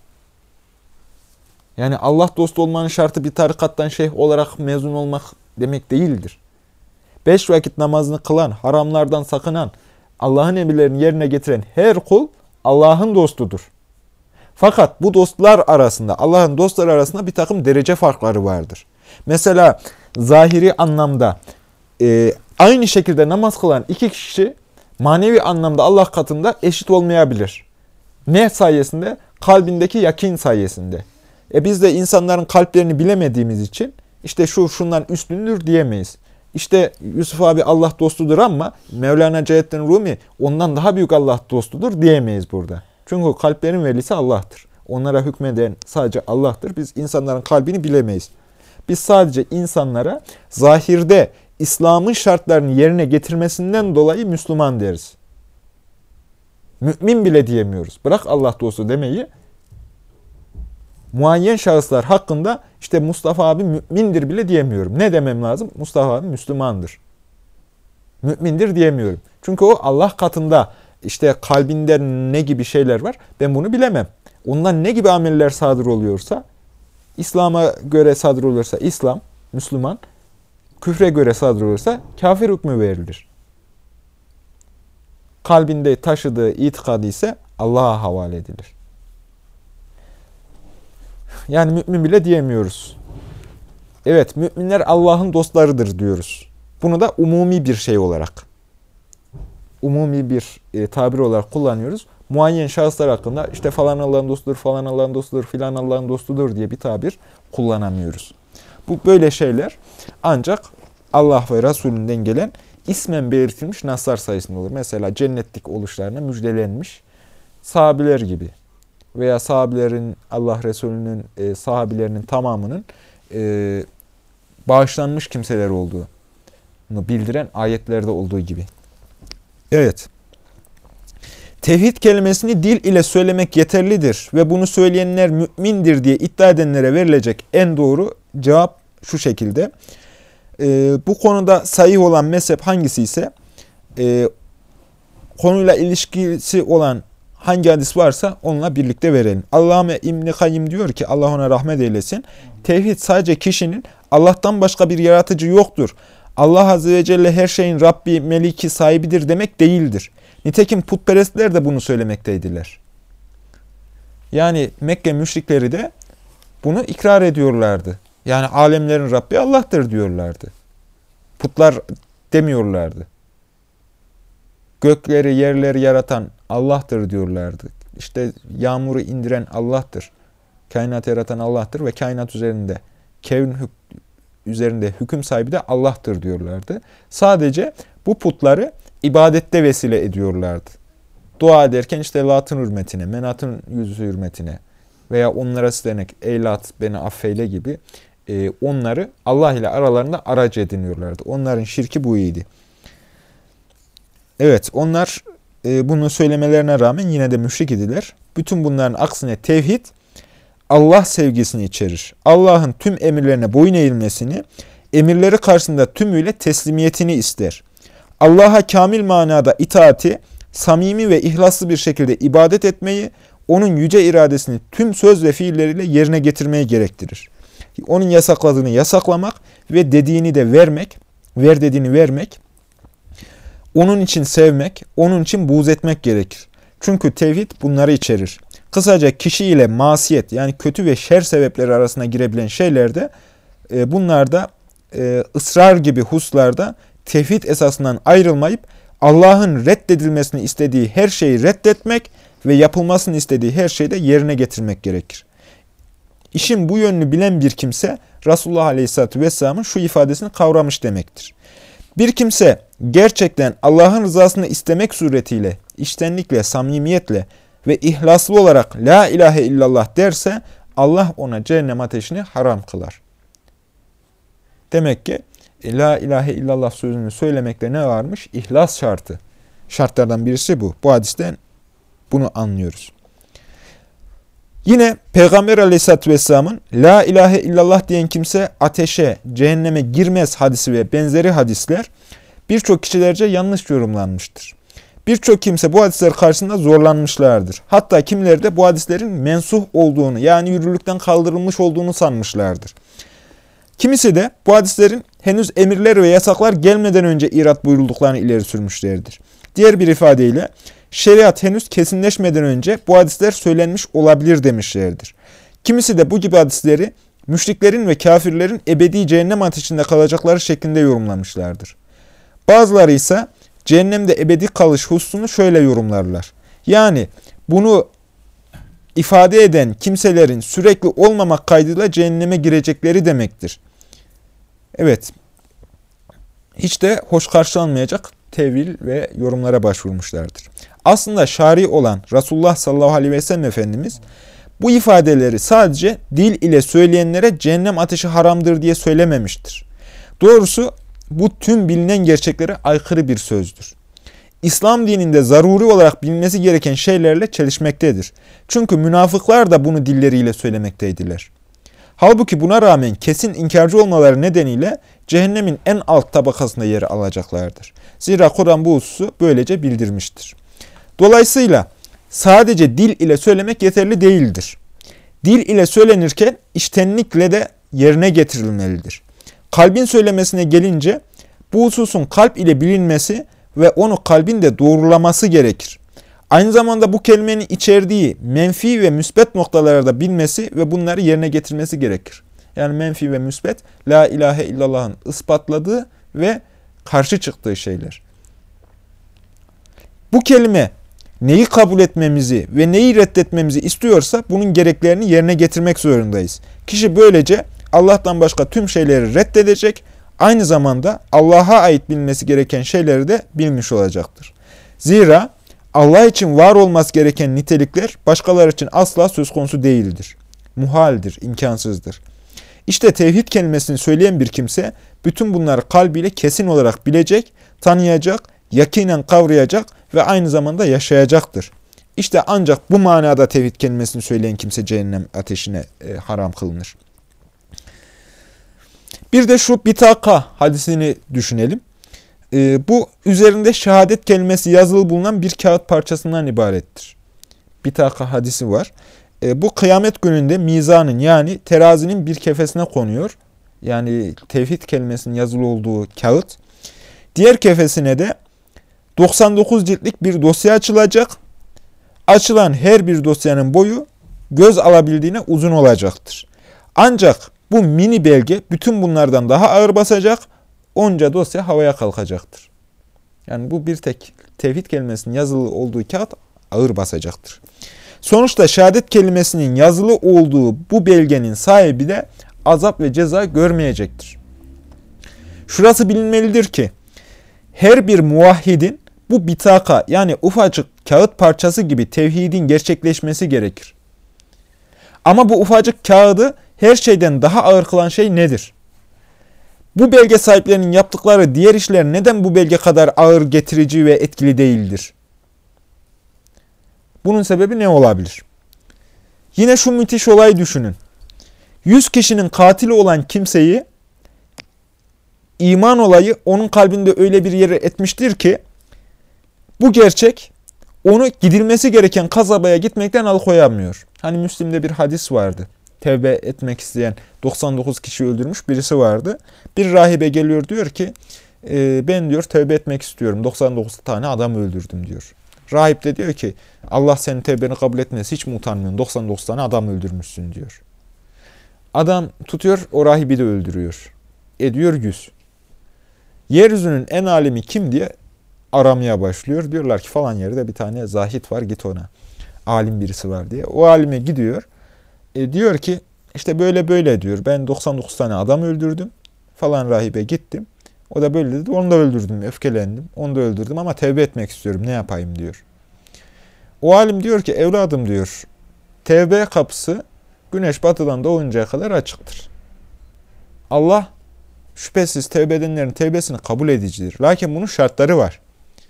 Yani Allah dostu olmanın şartı bir tarikattan şeyh olarak mezun olmak demek değildir. 5 vakit namazını kılan, haramlardan sakınan, Allah'ın emirlerini yerine getiren her kul Allah'ın dostudur. Fakat bu dostlar arasında, Allah'ın dostları arasında bir takım derece farkları vardır. Mesela zahiri anlamda aynı şekilde namaz kılan iki kişi manevi anlamda Allah katında eşit olmayabilir. Ne sayesinde? Kalbindeki yakin sayesinde. Biz de insanların kalplerini bilemediğimiz için işte şundan üstündür diyemeyiz. İşte Yusuf abi Allah dostudur ama Mevlana Celaleddin Rumi ondan daha büyük Allah dostudur diyemeyiz burada. Çünkü kalplerin velisi Allah'tır. Onlara hükmeden sadece Allah'tır. Biz insanların kalbini bilemeyiz. Biz sadece insanlara zahirde İslam'ın şartlarını yerine getirmesinden dolayı Müslüman deriz. Mümin bile diyemiyoruz. Bırak Allah dostu demeyi. muayyen şahıslar hakkında işte Mustafa abi mümindir bile diyemiyorum. Ne demem lazım? Mustafa abi Müslümandır. Mümindir diyemiyorum. Çünkü o Allah katında işte kalbinde ne gibi şeyler var ben bunu bilemem. Ondan ne gibi ameller sadır oluyorsa, İslam'a göre sadır olursa İslam, Müslüman, küfre göre sadır olursa kafir hükmü verilir. Kalbinde taşıdığı itikadı ise Allah'a havale edilir. Yani mümin bile diyemiyoruz. Evet, müminler Allah'ın dostlarıdır diyoruz. Bunu da umumi bir şey olarak, umumi bir tabir olarak kullanıyoruz. Muayyen şahıslar hakkında işte falan Allah'ın dostudur, falan Allah'ın dostudur, filan Allah'ın dostudur diye bir tabir kullanamıyoruz. Bu böyle şeyler ancak Allah ve Resulünden gelen ismen belirtilmiş naslar sayısında olur. Mesela cennetlik oluşlarına müjdelenmiş sahabiler gibi veya sahabilerin Allah Resulü'nün sahabilerinin tamamının bağışlanmış kimseler olduğunu bildiren ayetlerde olduğu gibi. Evet. Tevhid kelimesini dil ile söylemek yeterlidir ve bunu söyleyenler mümindir diye iddia edenlere verilecek en doğru cevap şu şekilde. Bu konuda sahih olan mezhep hangisi ise konuyla ilişkisi olan hangi hadis varsa onunla birlikte verelim. Allame İbn-i Kayyim diyor ki Allah ona rahmet eylesin. Tevhid sadece kişinin Allah'tan başka bir yaratıcı yoktur. Allah Azze ve Celle her şeyin Rabbi, Meliki, sahibidir demek değildir. Nitekim putperestler de bunu söylemekteydiler. Yani Mekke müşrikleri de bunu ikrar ediyorlardı. Yani alemlerin Rabbi Allah'tır diyorlardı. Putlar demiyorlardı. Gökleri, yerleri yaratan Allah'tır diyorlardı. İşte yağmuru indiren Allah'tır. Kainat yaratan Allah'tır ve kainat üzerinde hüküm sahibi de Allah'tır diyorlardı. Sadece bu putları ibadette vesile ediyorlardı. Dua ederken işte Lat'ın hürmetine, Menat'ın yüzü hürmetine veya onlara seslenerek ey Lat beni affeyle gibi onları Allah ile aralarında aracı ediniyorlardı. Onların şirki bu iyiydi. Evet, onlar bunu söylemelerine rağmen yine de müşrik idiler. Bütün bunların aksine tevhid Allah sevgisini içerir. Allah'ın tüm emirlerine boyun eğilmesini, emirleri karşısında tümüyle teslimiyetini ister. Allah'a kamil manada itaati, samimi ve ihlaslı bir şekilde ibadet etmeyi, onun yüce iradesini tüm söz ve fiilleriyle yerine getirmeyi gerektirir. Onun yasakladığını yasaklamak ve dediğini de vermek, ver dediğini vermek, onun için sevmek, onun için buğz etmek gerekir. Çünkü tevhid bunları içerir. Kısaca kişi ile masiyet yani kötü ve şer sebepleri arasına girebilen şeylerde bunlarda ısrar gibi hususlarda tevhid esasından ayrılmayıp Allah'ın reddedilmesini istediği her şeyi reddetmek ve yapılmasını istediği her şeyi de yerine getirmek gerekir. İşin bu yönünü bilen bir kimse Resulullah Aleyhisselatü Vesselam'ın şu ifadesini kavramış demektir. Bir kimse gerçekten Allah'ın rızasını istemek suretiyle, içtenlikle, samimiyetle ve ihlaslı olarak La ilahe illallah derse Allah ona cehennem ateşini haram kılar. Demek ki La ilahe illallah sözünü söylemekte ne varmış? İhlas şartı. Şartlardan birisi bu. Bu hadisten bunu anlıyoruz. Yine Peygamber Aleyhisselatü Vesselam'ın La ilahe illallah diyen kimse ateşe, cehenneme girmez hadisi ve benzeri hadisler birçok kişilerce yanlış yorumlanmıştır. Birçok kimse bu hadisler karşısında zorlanmışlardır. Hatta kimileri de bu hadislerin mensuh olduğunu yani yürürlükten kaldırılmış olduğunu sanmışlardır. Kimisi de bu hadislerin henüz emirler ve yasaklar gelmeden önce irat buyurulduklarını ileri sürmüşlerdir. Diğer bir ifadeyle şeriat henüz kesinleşmeden önce bu hadisler söylenmiş olabilir demişlerdir. Kimisi de bu gibi hadisleri müşriklerin ve kafirlerin ebedi cehennem ateşinde kalacakları şeklinde yorumlamışlardır. Bazıları ise cehennemde ebedi kalış hususunu şöyle yorumlarlar. Yani bunu ifade eden kimselerin sürekli olmamak kaydıyla cehenneme girecekleri demektir. Evet, hiç de hoş karşılanmayacak tevil ve yorumlara başvurmuşlardır. Aslında şari olan Resulullah sallallahu aleyhi ve sellem Efendimiz bu ifadeleri sadece dil ile söyleyenlere cehennem ateşi haramdır diye söylememiştir. Doğrusu bu tüm bilinen gerçeklere aykırı bir sözdür. İslam dininde zaruri olarak bilinmesi gereken şeylerle çelişmektedir. Çünkü münafıklar da bunu dilleriyle söylemekteydiler. Halbuki buna rağmen kesin inkarcı olmaları nedeniyle cehennemin en alt tabakasında yer alacaklardır. Zira Kur'an bu hususu böylece bildirmiştir. Dolayısıyla sadece dil ile söylemek yeterli değildir. Dil ile söylenirken içtenlikle de yerine getirilmelidir. Kalbin söylemesine gelince bu hususun kalp ile bilinmesi ve onu kalbin de doğrulaması gerekir. Aynı zamanda bu kelimenin içerdiği menfi ve müsbet noktaları da bilmesi ve bunları yerine getirmesi gerekir. Yani menfi ve müsbet, la ilahe illallah'ın ispatladığı ve karşı çıktığı şeyler. Bu kelime neyi kabul etmemizi ve neyi reddetmemizi istiyorsa bunun gereklerini yerine getirmek zorundayız. Kişi böylece Allah'tan başka tüm şeyleri reddedecek, aynı zamanda Allah'a ait bilmesi gereken şeyleri de bilmiş olacaktır. Zira Allah için var olması gereken nitelikler başkaları için asla söz konusu değildir. Muhaldir, imkansızdır. İşte tevhid kelimesini söyleyen bir kimse bütün bunları kalbiyle kesin olarak bilecek, tanıyacak, yakinen kavrayacak ve aynı zamanda yaşayacaktır. İşte ancak bu manada tevhid kelimesini söyleyen kimse cehennem ateşine haram kılınır. Bir de şu bitaka hadisini düşünelim. Bu üzerinde şehadet kelimesi yazılı bulunan bir kağıt parçasından ibarettir. Bitaka hadisi var. Bu kıyamet gününde mizanın yani terazinin bir kefesine konuyor. Yani tevhid kelimesinin yazılı olduğu kağıt. Diğer kefesine de 99 ciltlik bir dosya açılacak. Açılan her bir dosyanın boyu göz alabildiğine uzun olacaktır. Ancak bu mini belge bütün bunlardan daha ağır basacak. Onca dosya havaya kalkacaktır. Yani bu bir tek tevhid kelimesinin yazılı olduğu kağıt ağır basacaktır. Sonuçta şehadet kelimesinin yazılı olduğu bu belgenin sahibi de azap ve ceza görmeyecektir. Şurası bilinmelidir ki her bir muvahhidin bu bitaka yani ufacık kağıt parçası gibi tevhidin gerçekleşmesi gerekir. Ama bu ufacık kağıdı her şeyden daha ağır kılan şey nedir? Bu belge sahiplerinin yaptıkları diğer işler neden bu belge kadar ağır getirici ve etkili değildir? Bunun sebebi ne olabilir? Yine şu müthiş olayı düşünün. 100 kişinin katili olan kimseyi iman olayı onun kalbinde öyle bir yere etmiştir ki bu gerçek onu gidilmesi gereken kasabaya gitmekten alıkoyamıyor. Hani Müslim'de bir hadis vardı. Tevbe etmek isteyen 99 kişi öldürmüş birisi vardı. Bir rahibe geliyor diyor ki ben diyor tevbe etmek istiyorum. 99 tane adam öldürdüm diyor. Rahip de diyor ki Allah senin tevbeni kabul etmez. Hiç mi utanmıyorsun? 99 tane adam öldürmüşsün diyor. Adam tutuyor o rahibi de öldürüyor. Ediyor 100. Yeryüzünün en alimi kim diye aramaya başlıyor. Diyorlar ki falan yerde bir tane zahit var git ona. Alim birisi var diye. O alime gidiyor. Diyor ki işte böyle böyle diyor. Ben 99 tane adam öldürdüm. Falan rahibe gittim. O da böyle dedi. Onu da öldürdüm. Öfkelendim. Onu da öldürdüm ama tevbe etmek istiyorum. Ne yapayım diyor. O alim diyor ki evladım diyor. Tevbe kapısı güneş batıdan doğuncaya kadar açıktır. Allah şüphesiz tevbe edenlerin tevbesini kabul edicidir. Lakin bunun şartları var.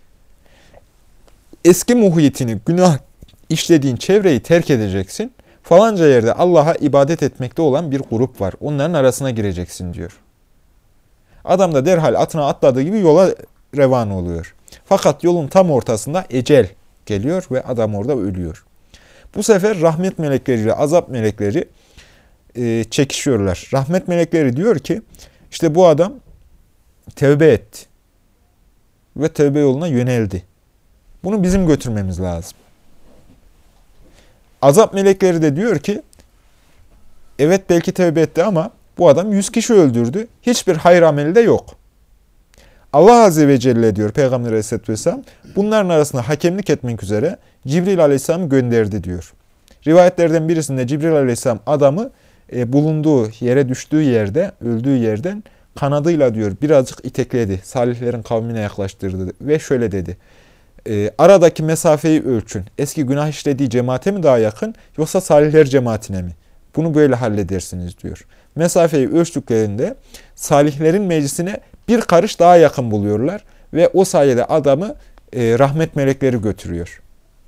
Eski muhitini, günah işlediğin çevreyi terk edeceksin. Falanca yerde Allah'a ibadet etmekte olan bir grup var. Onların arasına gireceksin diyor. Adam da derhal atına atladığı gibi yola revan oluyor. Fakat yolun tam ortasında ecel geliyor ve adam orada ölüyor. Bu sefer rahmet melekleri ile azap melekleri çekişiyorlar. Rahmet melekleri diyor ki işte bu adam tevbe etti ve tevbe yoluna yöneldi. Bunu bizim götürmemiz lazım. Azap melekleri de diyor ki evet belki tevbe etti ama bu adam 100 kişi öldürdü. Hiçbir hayır ameli de yok. Allah Azze ve Celle diyor Peygamber Aleyhisselatü Vesselam bunların arasında hakemlik etmek üzere Cibril Aleyhisselam gönderdi diyor. Rivayetlerden birisinde Cibril Aleyhisselam adamı bulunduğu yere düştüğü yerde öldüğü yerden kanadıyla diyor birazcık itekledi. Salihlerin kavmine yaklaştırdı ve şöyle dedi. Aradaki mesafeyi ölçün. Eski günah işlediği cemaate mi daha yakın yoksa salihler cemaatine mi? Bunu böyle halledersiniz diyor. Mesafeyi ölçtüklerinde salihlerin meclisine bir karış daha yakın buluyorlar ve o sayede adamı rahmet melekleri götürüyor.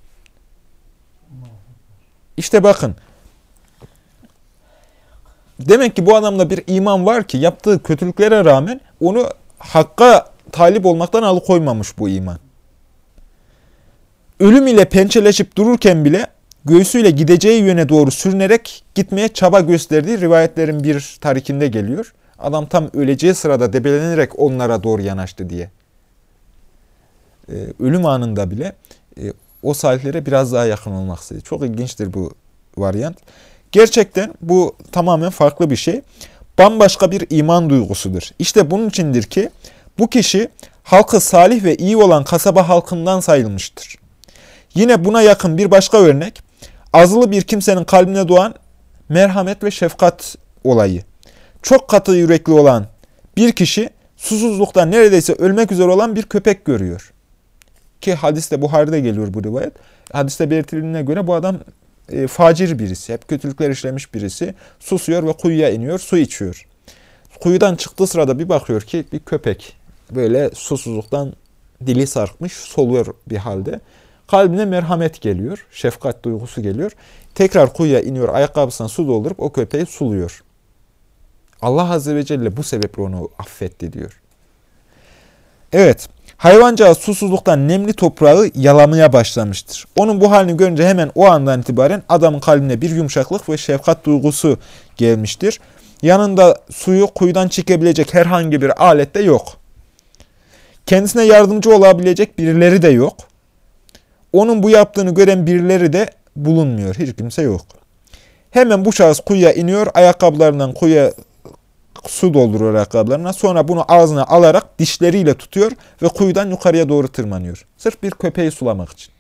İşte bakın. Demek ki bu adamda bir iman var ki yaptığı kötülüklere rağmen onu hakka talip olmaktan alıkoymamış bu iman. Ölüm ile pençeleşip dururken bile göğsüyle gideceği yöne doğru sürünerek gitmeye çaba gösterdiği rivayetlerin bir tarikinde geliyor. Adam tam öleceği sırada debelenerek onlara doğru yanaştı diye. Ölüm anında bile o salihlere biraz daha yakın olmak istedi. Çok ilginçtir bu varyant. Gerçekten bu tamamen farklı bir şey. Bambaşka bir iman duygusudur. İşte bunun içindir ki bu kişi halkı salih ve iyi olan kasaba halkından sayılmıştır. Yine buna yakın bir başka örnek, azılı bir kimsenin kalbine doğan merhamet ve şefkat olayı. Çok katı yürekli olan bir kişi susuzluktan neredeyse ölmek üzere olan bir köpek görüyor. Ki hadiste Buhari'de geliyor bu rivayet. Hadiste belirtildiğine göre bu adam facir birisi, hep kötülükler işlemiş birisi. Susuyor ve kuyuya iniyor, su içiyor. Kuyudan çıktığı sırada bir bakıyor ki bir köpek böyle susuzluktan dili sarkmış, soluyor bir halde. Kalbine merhamet geliyor, şefkat duygusu geliyor. Tekrar kuyuya iniyor, ayakkabısına su doldurup o köpeği suluyor. Allah Azze ve Celle bu sebeple onu affetti diyor. Evet, hayvancağız susuzluktan nemli toprağı yalamaya başlamıştır. Onun bu halini görünce hemen o andan itibaren adamın kalbine bir yumuşaklık ve şefkat duygusu gelmiştir. Yanında suyu kuyudan çekebilecek herhangi bir alet de yok. Kendisine yardımcı olabilecek birileri de yok. Onun bu yaptığını gören birileri de bulunmuyor. Hiç kimse yok. Hemen bu şahıs kuyuya iniyor, ayakkabılarından kuyuya su dolduruyor ayakkabılarına. Sonra bunu ağzına alarak dişleriyle tutuyor ve kuyudan yukarıya doğru tırmanıyor. Sırf bir köpeği sulamak için.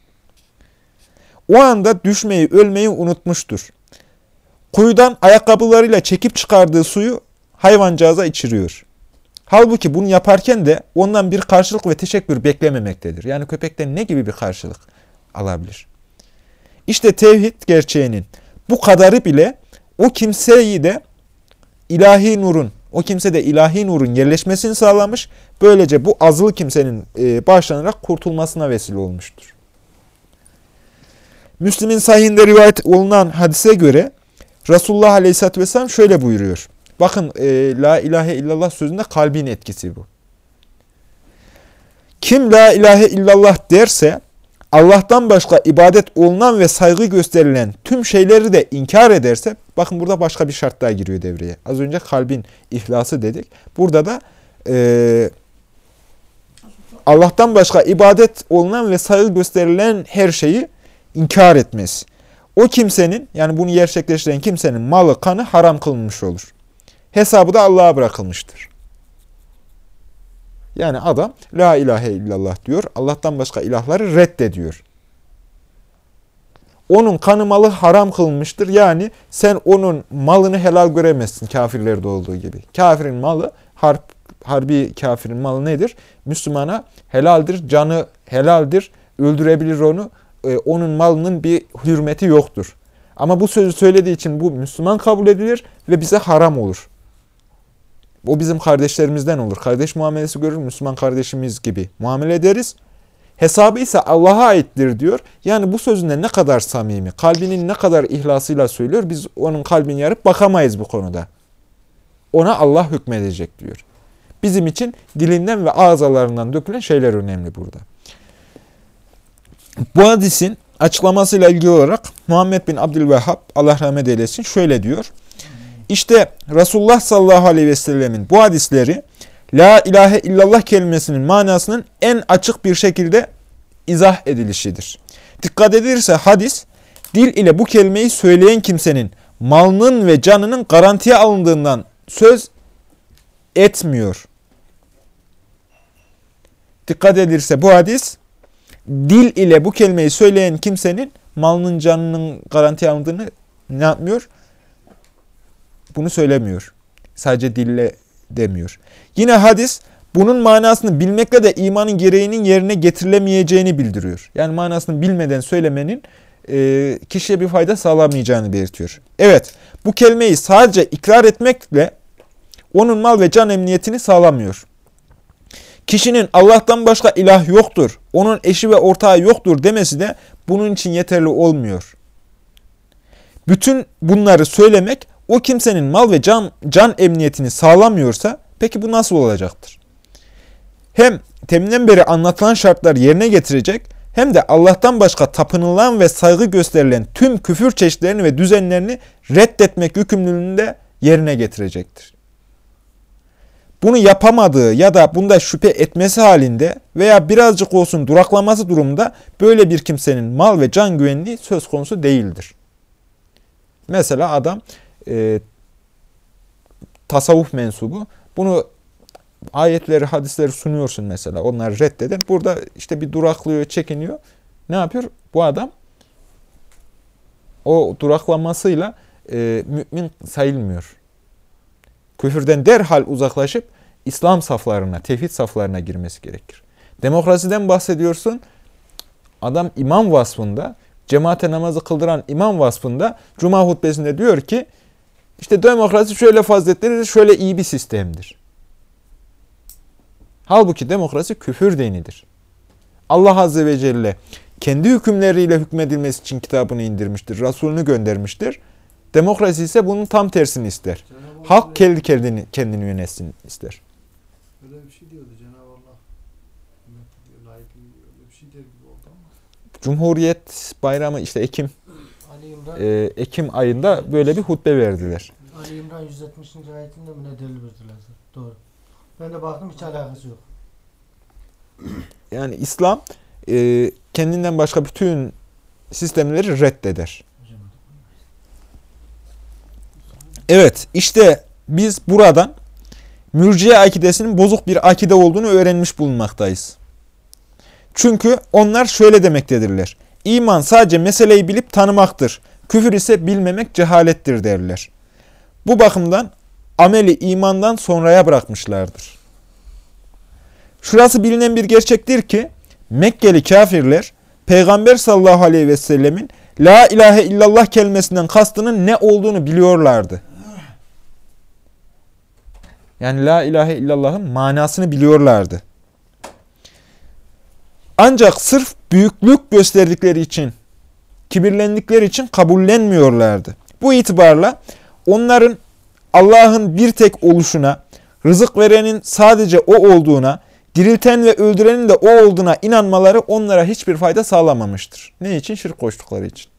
O anda düşmeyi, ölmeyi unutmuştur. Kuyudan ayakkabılarıyla çekip çıkardığı suyu hayvancağıza içiriyor. Halbuki bunu yaparken de ondan bir karşılık ve teşekkür beklememektedir. Yani köpekten ne gibi bir karşılık alabilir? İşte tevhid gerçeğinin bu kadarı bile o kimseyi de ilahi nurun, o kimsede ilahi nurun yerleşmesini sağlamış. Böylece bu azılı kimsenin bağışlanarak kurtulmasına vesile olmuştur. Müslim'in sahihinde rivayet olunan hadise göre Resulullah Aleyhisselatü Vesselam şöyle buyuruyor. Bakın la ilahe illallah sözünde kalbin etkisi bu. Kim la ilahe illallah derse Allah'tan başka ibadet olunan ve saygı gösterilen tüm şeyleri de inkar ederse, bakın burada başka bir şart daha giriyor devreye. Az önce kalbin ihlası dedik. Burada da Allah'tan başka ibadet olunan ve saygı gösterilen her şeyi inkar etmesi. O kimsenin, yani bunu gerçekleştiren kimsenin malı, kanı haram kılınmış olur. Hesabı da Allah'a bırakılmıştır. Yani adam la ilahe illallah diyor. Allah'tan başka ilahları reddediyor. Onun kanı malı haram kılınmıştır. Yani sen onun malını helal göremezsin kafirlerde olduğu gibi. Kafirin malı, harbi kafirin malı nedir? Müslümana helaldir, canı helaldir, öldürebilir onu. Onun malının bir hürmeti yoktur. Ama bu sözü söylediği için bu Müslüman kabul edilir ve bize haram olur. O bizim kardeşlerimizden olur. Kardeş muamelesi görür, Müslüman kardeşimiz gibi muamele ederiz. Hesabı ise Allah'a aittir diyor. Yani bu sözünde ne kadar samimi, kalbinin ne kadar ihlasıyla söylüyor. Biz onun kalbini yarıp bakamayız bu konuda. Ona Allah hükmedecek diyor. Bizim için dilinden ve ağzalarından dökülen şeyler önemli burada. Bu hadisin açıklamasıyla ilgili olarak Muhammed bin Abdülvehhab, Allah rahmet eylesin, şöyle diyor. İşte Resulullah sallallahu aleyhi ve sellemin bu hadisleri la ilahe illallah kelimesinin manasının en açık bir şekilde izah edilişidir. Dikkat edilirse hadis, dil ile bu kelimeyi söyleyen kimsenin malının ve canının garantiye alındığından söz etmiyor. Dikkat edilirse bu hadis, dil ile bu kelimeyi söyleyen kimsenin malının, canının garantiye alındığını ne yapmıyor? Bunu söylemiyor. Sadece dille demiyor. Yine hadis bunun manasını bilmekle de imanın gereğinin yerine getirilemeyeceğini bildiriyor. Yani manasını bilmeden söylemenin kişiye bir fayda sağlamayacağını belirtiyor. Evet, bu kelimeyi sadece ikrar etmekle onun mal ve can emniyetini sağlamıyor. Kişinin Allah'tan başka ilah yoktur, onun eşi ve ortağı yoktur demesi de bunun için yeterli olmuyor. Bütün bunları söylemek o kimsenin mal ve can emniyetini sağlamıyorsa peki bu nasıl olacaktır? Hem teminden beri anlatılan şartları yerine getirecek hem de Allah'tan başka tapınılan ve saygı gösterilen tüm küfür çeşitlerini ve düzenlerini reddetmek yükümlülüğünü de yerine getirecektir. Bunu yapamadığı ya da bunda şüphe etmesi halinde veya birazcık olsun duraklaması durumunda böyle bir kimsenin mal ve can güvenliği söz konusu değildir. Mesela adam tasavvuf mensubu, bunu ayetleri, hadisleri sunuyorsun mesela, onları reddeden, burada işte bir duraklıyor, çekiniyor. Ne yapıyor? Bu adam o duraklamasıyla mümin sayılmıyor. Küfürden derhal uzaklaşıp İslam saflarına, tevhid saflarına girmesi gerekir. Demokrasiden bahsediyorsun. Adam imam vasfında, cemaate namazı kıldıran imam vasfında Cuma hutbesinde diyor ki işte demokrasi şöyle faziletlidir, şöyle iyi bir sistemdir. Halbuki demokrasi küfür dinidir. Allah Azze ve Celle kendi hükümleriyle hükmedilmesi için kitabını indirmiştir, Resulünü göndermiştir. Demokrasi ise bunun tam tersini ister. Halk kendi kendini yönetsin ister. Öyle bir şey diyordu Cenab-ı Allah. Öyle bir şey der gibi oldu ama. Cumhuriyet bayramı işte Ekim ayında böyle bir hutbe verdiler. Ali İmran 170. ayetinde mi ne delil verdiler? Doğru. Ben de baktım hiç alakası yok. Yani İslam kendinden başka bütün sistemleri reddeder. Evet, işte biz buradan mürciye akidesinin bozuk bir akide olduğunu öğrenmiş bulunmaktayız. Çünkü onlar şöyle demektedirler. İman sadece meseleyi bilip tanımaktır. Küfür ise bilmemek cehalettir derler. Bu bakımdan ameli imandan sonraya bırakmışlardır. Şurası bilinen bir gerçektir ki Mekkeli kafirler Peygamber sallallahu aleyhi ve sellemin La ilahe illallah kelimesinden kastının ne olduğunu biliyorlardı. Yani La ilahe illallah'ın manasını biliyorlardı. Ancak sırf büyüklük gösterdikleri için, kibirlendikleri için kabullenmiyorlardı. Bu itibarla onların Allah'ın bir tek oluşuna, rızık verenin sadece O olduğuna, dirilten ve öldürenin de O olduğuna inanmaları onlara hiçbir fayda sağlamamıştır. Ne için? Şirk koştukları için.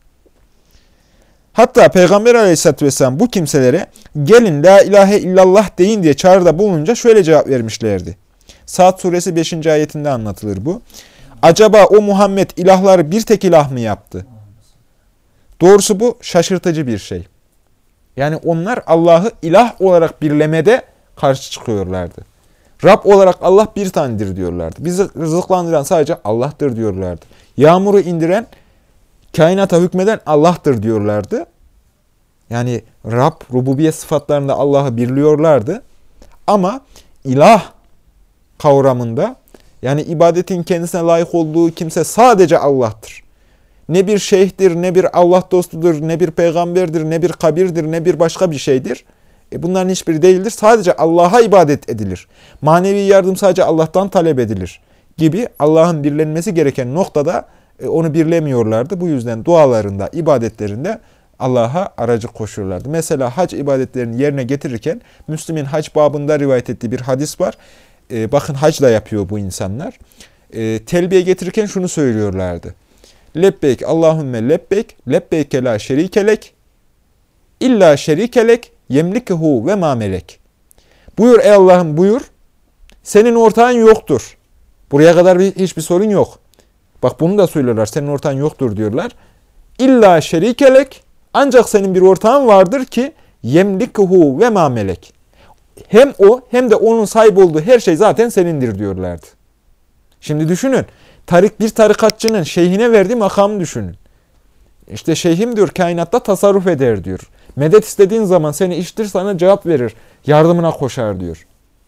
Hatta Peygamber Aleyhisselatü Vesselam bu kimselere gelin La ilahe illallah deyin diye çağrıda bulununca şöyle cevap vermişlerdi. Saat suresi 5. ayetinde anlatılır bu. Acaba o Muhammed ilahları bir tek ilah mı yaptı? Doğrusu bu şaşırtıcı bir şey. Yani onlar Allah'ı ilah olarak birlemede karşı çıkıyorlardı. Rab olarak Allah bir tanedir diyorlardı. Bizi rızıklandıran sadece Allah'tır diyorlardı. Yağmuru indiren, kainata hükmeden Allah'tır diyorlardı. Yani Rab, rububiyet sıfatlarında Allah'ı birliyorlardı. Ama ilah kavramında, yani ibadetin kendisine layık olduğu kimse sadece Allah'tır. Ne bir şeyhtir, ne bir Allah dostudur, ne bir peygamberdir, ne bir kabirdir, ne bir başka bir şeydir. Bunların hiçbiri değildir. Sadece Allah'a ibadet edilir. Manevi yardım sadece Allah'tan talep edilir gibi Allah'ın birlenmesi gereken noktada onu birlemiyorlardı. Bu yüzden dualarında, ibadetlerinde Allah'a aracı koşuyorlardı. Mesela hac ibadetlerini yerine getirirken Müslim'in hac babında rivayet ettiği bir hadis var. Bakın hacla yapıyor bu insanlar. Telbiye getirirken şunu söylüyorlardı. Lebbeyk Allahümme lebbeyk, lebbeyke la şerikelek, illa şerikelek, yemlikehu ve ma melek. Buyur ey Allah'ım buyur, senin ortağın yoktur. Buraya kadar hiçbir sorun yok. Bak bunu da söylüyorlar, senin ortağın yoktur diyorlar. İlla şerikelek, ancak senin bir ortağın vardır ki yemlikehu ve ma melek. Hem o hem de onun sahip olduğu her şey zaten senindir diyorlardı. Şimdi düşünün, bir tarikatçının şeyhine verdiği makamı düşünün. İşte şeyhim diyor kainatta tasarruf eder diyor. Medet istediğin zaman seni işitir, sana cevap verir. Yardımına koşar diyor.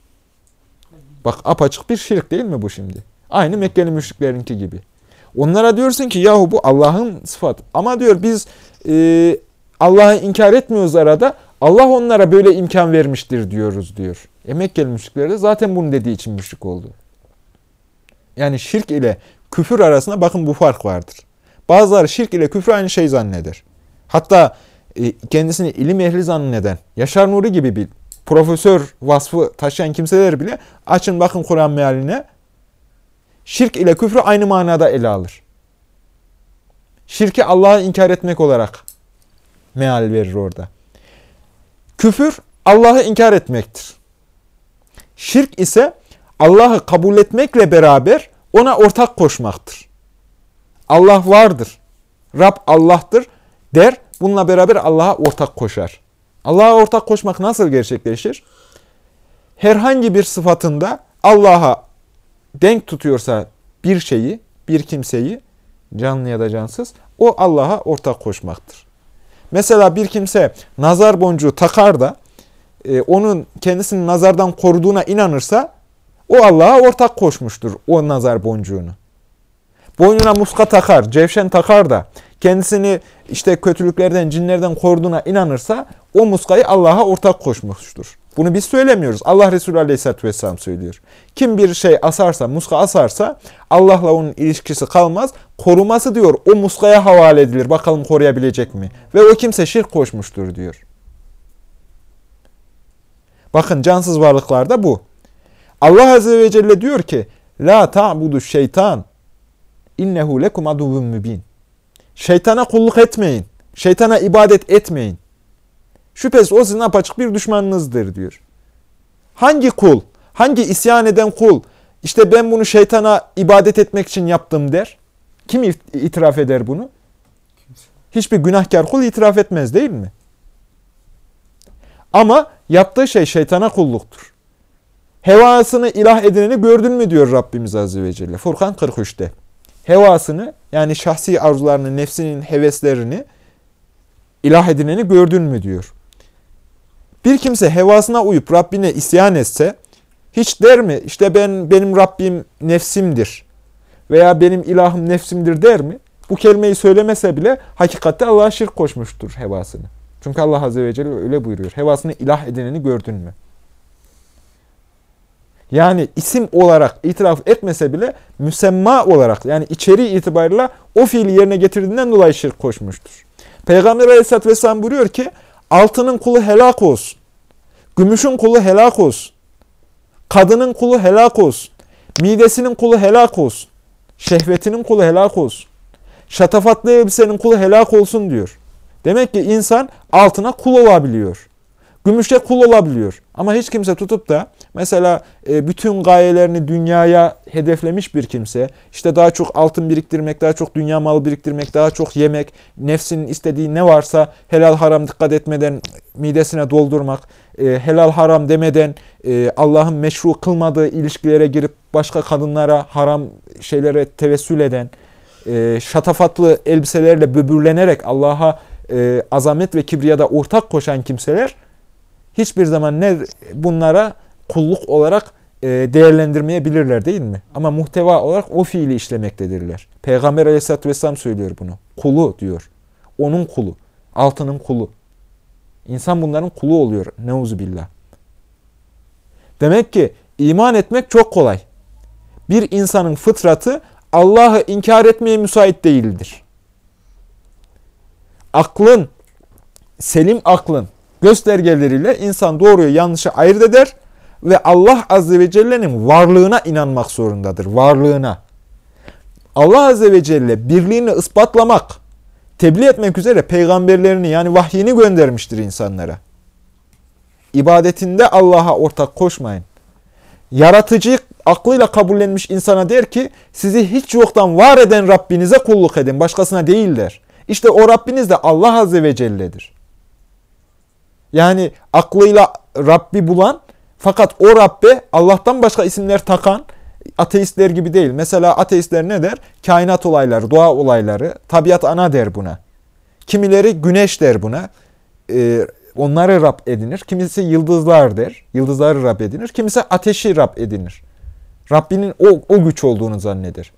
Bak apaçık bir şirk değil mi bu şimdi? Aynı Mekkeli müşriklerinki gibi. Onlara diyorsun ki yahu bu Allah'ın sıfatı. Ama diyor biz Allah'ı inkar etmiyoruz arada. Allah onlara böyle imkan vermiştir diyoruz diyor. Mekkeli müşrikler de zaten bunu dediği için müşrik oldu. Yani şirk ile küfür arasında bakın bu fark vardır. Bazıları şirk ile küfür aynı şey zanneder. Hatta kendisini ilim ehli zanneden, Yaşar Nuri gibi bir profesör vasfı taşıyan kimseler bile açın bakın Kur'an mealine, şirk ile küfrü aynı manada ele alır. Şirki Allah'ı inkar etmek olarak meal verir orada. Küfür Allah'ı inkar etmektir. Şirk ise Allah'ı kabul etmekle beraber ona ortak koşmaktır. Allah vardır, Rab Allah'tır der, bununla beraber Allah'a ortak koşar. Allah'a ortak koşmak nasıl gerçekleşir? Herhangi bir sıfatında Allah'a denk tutuyorsa bir şeyi, bir kimseyi, canlı ya da cansız, o Allah'a ortak koşmaktır. Mesela bir kimse nazar boncuğu takar da onun kendisini nazardan koruduğuna inanırsa o Allah'a ortak koşmuştur o nazar boncuğunu. Boynuna muska takar, cevşen takar da kendisini işte kötülüklerden, cinlerden koruduğuna inanırsa o muskayı Allah'a ortak koşmuştur. Bunu biz söylemiyoruz. Allah Resulü Aleyhisselatü Vesselam söylüyor. Kim bir şey asarsa, muska asarsa Allah'la onun ilişkisi kalmaz. Koruması diyor o muskaya havale edilir. Bakalım koruyabilecek mi? Ve o kimse şirk koşmuştur diyor. Bakın cansız varlıklarda bu. Allah Azze ve Celle diyor ki La ta'budu şeytan innehu lekum aduvun mübin. Şeytana kulluk etmeyin. Şeytana ibadet etmeyin. Şüphesiz o sizin apaçık bir düşmanınızdır diyor. Hangi kul, hangi isyan eden kul, işte ben bunu şeytana ibadet etmek için yaptım der. Kim itiraf eder bunu? Hiçbir günahkar kul itiraf etmez değil mi? Ama yaptığı şey şeytana kulluktur. Hevasını ilah edineni gördün mü diyor Rabbimiz Azze ve Celle. Furkan 43'te. Hevasını yani şahsi arzularını, nefsinin heveslerini ilah edineni gördün mü diyor. Bir kimse hevasına uyup Rabbine isyan etse hiç der mi? İşte benim Rabbim nefsimdir veya benim ilahım nefsimdir der mi? Bu kelimeyi söylemese bile hakikatte Allah'a şirk koşmuştur hevasını. Çünkü Allah Azze ve Celle öyle buyuruyor. Hevasını ilah edineni gördün mü? Yani isim olarak itiraf etmese bile müsemma olarak yani içeriği itibarıyla o fiili yerine getirdiğinden dolayı şirk koşmuştur. Peygamber Aleyhisselatü Vesselam buyuruyor ki altının kulu helak olsun, gümüşün kulu helak olsun, kadının kulu helak olsun, midesinin kulu helak olsun, şehvetinin kulu helak olsun, şatafatlı elbisenin kulu helak olsun diyor. Demek ki insan altına kul olabiliyor. Gümüşe kul olabiliyor. Ama hiç kimse tutup da mesela bütün gayelerini dünyaya hedeflemiş bir kimse, işte daha çok altın biriktirmek, daha çok dünya malı biriktirmek, daha çok yemek, nefsinin istediği ne varsa helal haram dikkat etmeden midesine doldurmak, helal haram demeden Allah'ın meşru kılmadığı ilişkilere girip başka kadınlara haram şeylere tevessül eden, şatafatlı elbiselerle böbürlenerek Allah'a azamet ve kibriyada ortak koşan kimseler hiçbir zaman ne bunlara kulluk olarak değerlendirmeyebilirler değil mi? Ama muhteva olarak o fiili işlemektedirler. Peygamber Aleyhisselatü Vesselam söylüyor bunu. Kulu diyor. Onun kulu. Altının kulu. İnsan bunların kulu oluyor. Neuzubillah. Demek ki iman etmek çok kolay. Bir insanın fıtratı Allah'ı inkar etmeye müsait değildir. Aklın, selim aklın göstergeleriyle insan doğruyu yanlışı ayırt eder ve Allah Azze ve Celle'nin varlığına inanmak zorundadır. Varlığına. Allah Azze ve Celle birliğini ispatlamak, tebliğ etmek üzere peygamberlerini yani vahyini göndermiştir insanlara. İbadetinde Allah'a ortak koşmayın. Yaratıcı aklıyla kabullenmiş insana der ki sizi hiç yoktan var eden Rabbinize kulluk edin. Başkasına değil der. İşte o Rabbiniz de Allah Azze ve Celle'dir. Yani aklıyla Rabbi bulan fakat o Rabbe Allah'tan başka isimler takan ateistler gibi değil. Mesela ateistler ne der? Kainat olayları, doğa olayları, tabiat ana der buna. Kimileri güneş der buna. Onları Rab edinir. Kimisi yıldızlar der. Yıldızları Rab edinir. Kimisi ateşi Rab edinir. Rabbinin o güç olduğunu zanneder.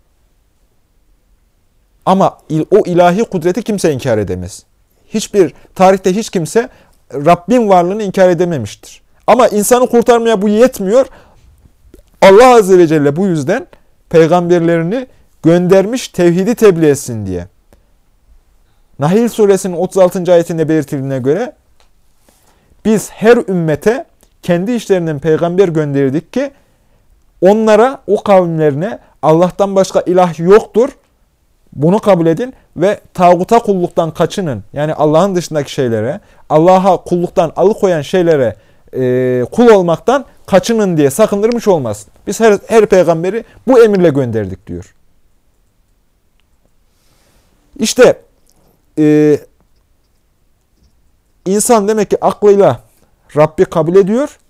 Ama o ilahi kudreti kimse inkar edemez. Tarihte hiç kimse Rabbin varlığını inkar edememiştir. Ama insanı kurtarmaya bu yetmiyor. Allah Azze ve Celle bu yüzden peygamberlerini göndermiş tevhidi tebliğ etsin diye. Nahl suresinin 36. ayetinde belirtildiğine göre biz her ümmete kendi işlerinden peygamber gönderdik ki onlara, o kavimlerine Allah'tan başka ilah yoktur. Bunu kabul edin ve tağuta kulluktan kaçının. Yani Allah'ın dışındaki şeylere, Allah'a kulluktan alıkoyan şeylere kul olmaktan kaçının diye sakındırmış olmasın. Biz her peygamberi bu emirle gönderdik diyor. İşte insan demek ki aklıyla Rabbi kabul ediyor.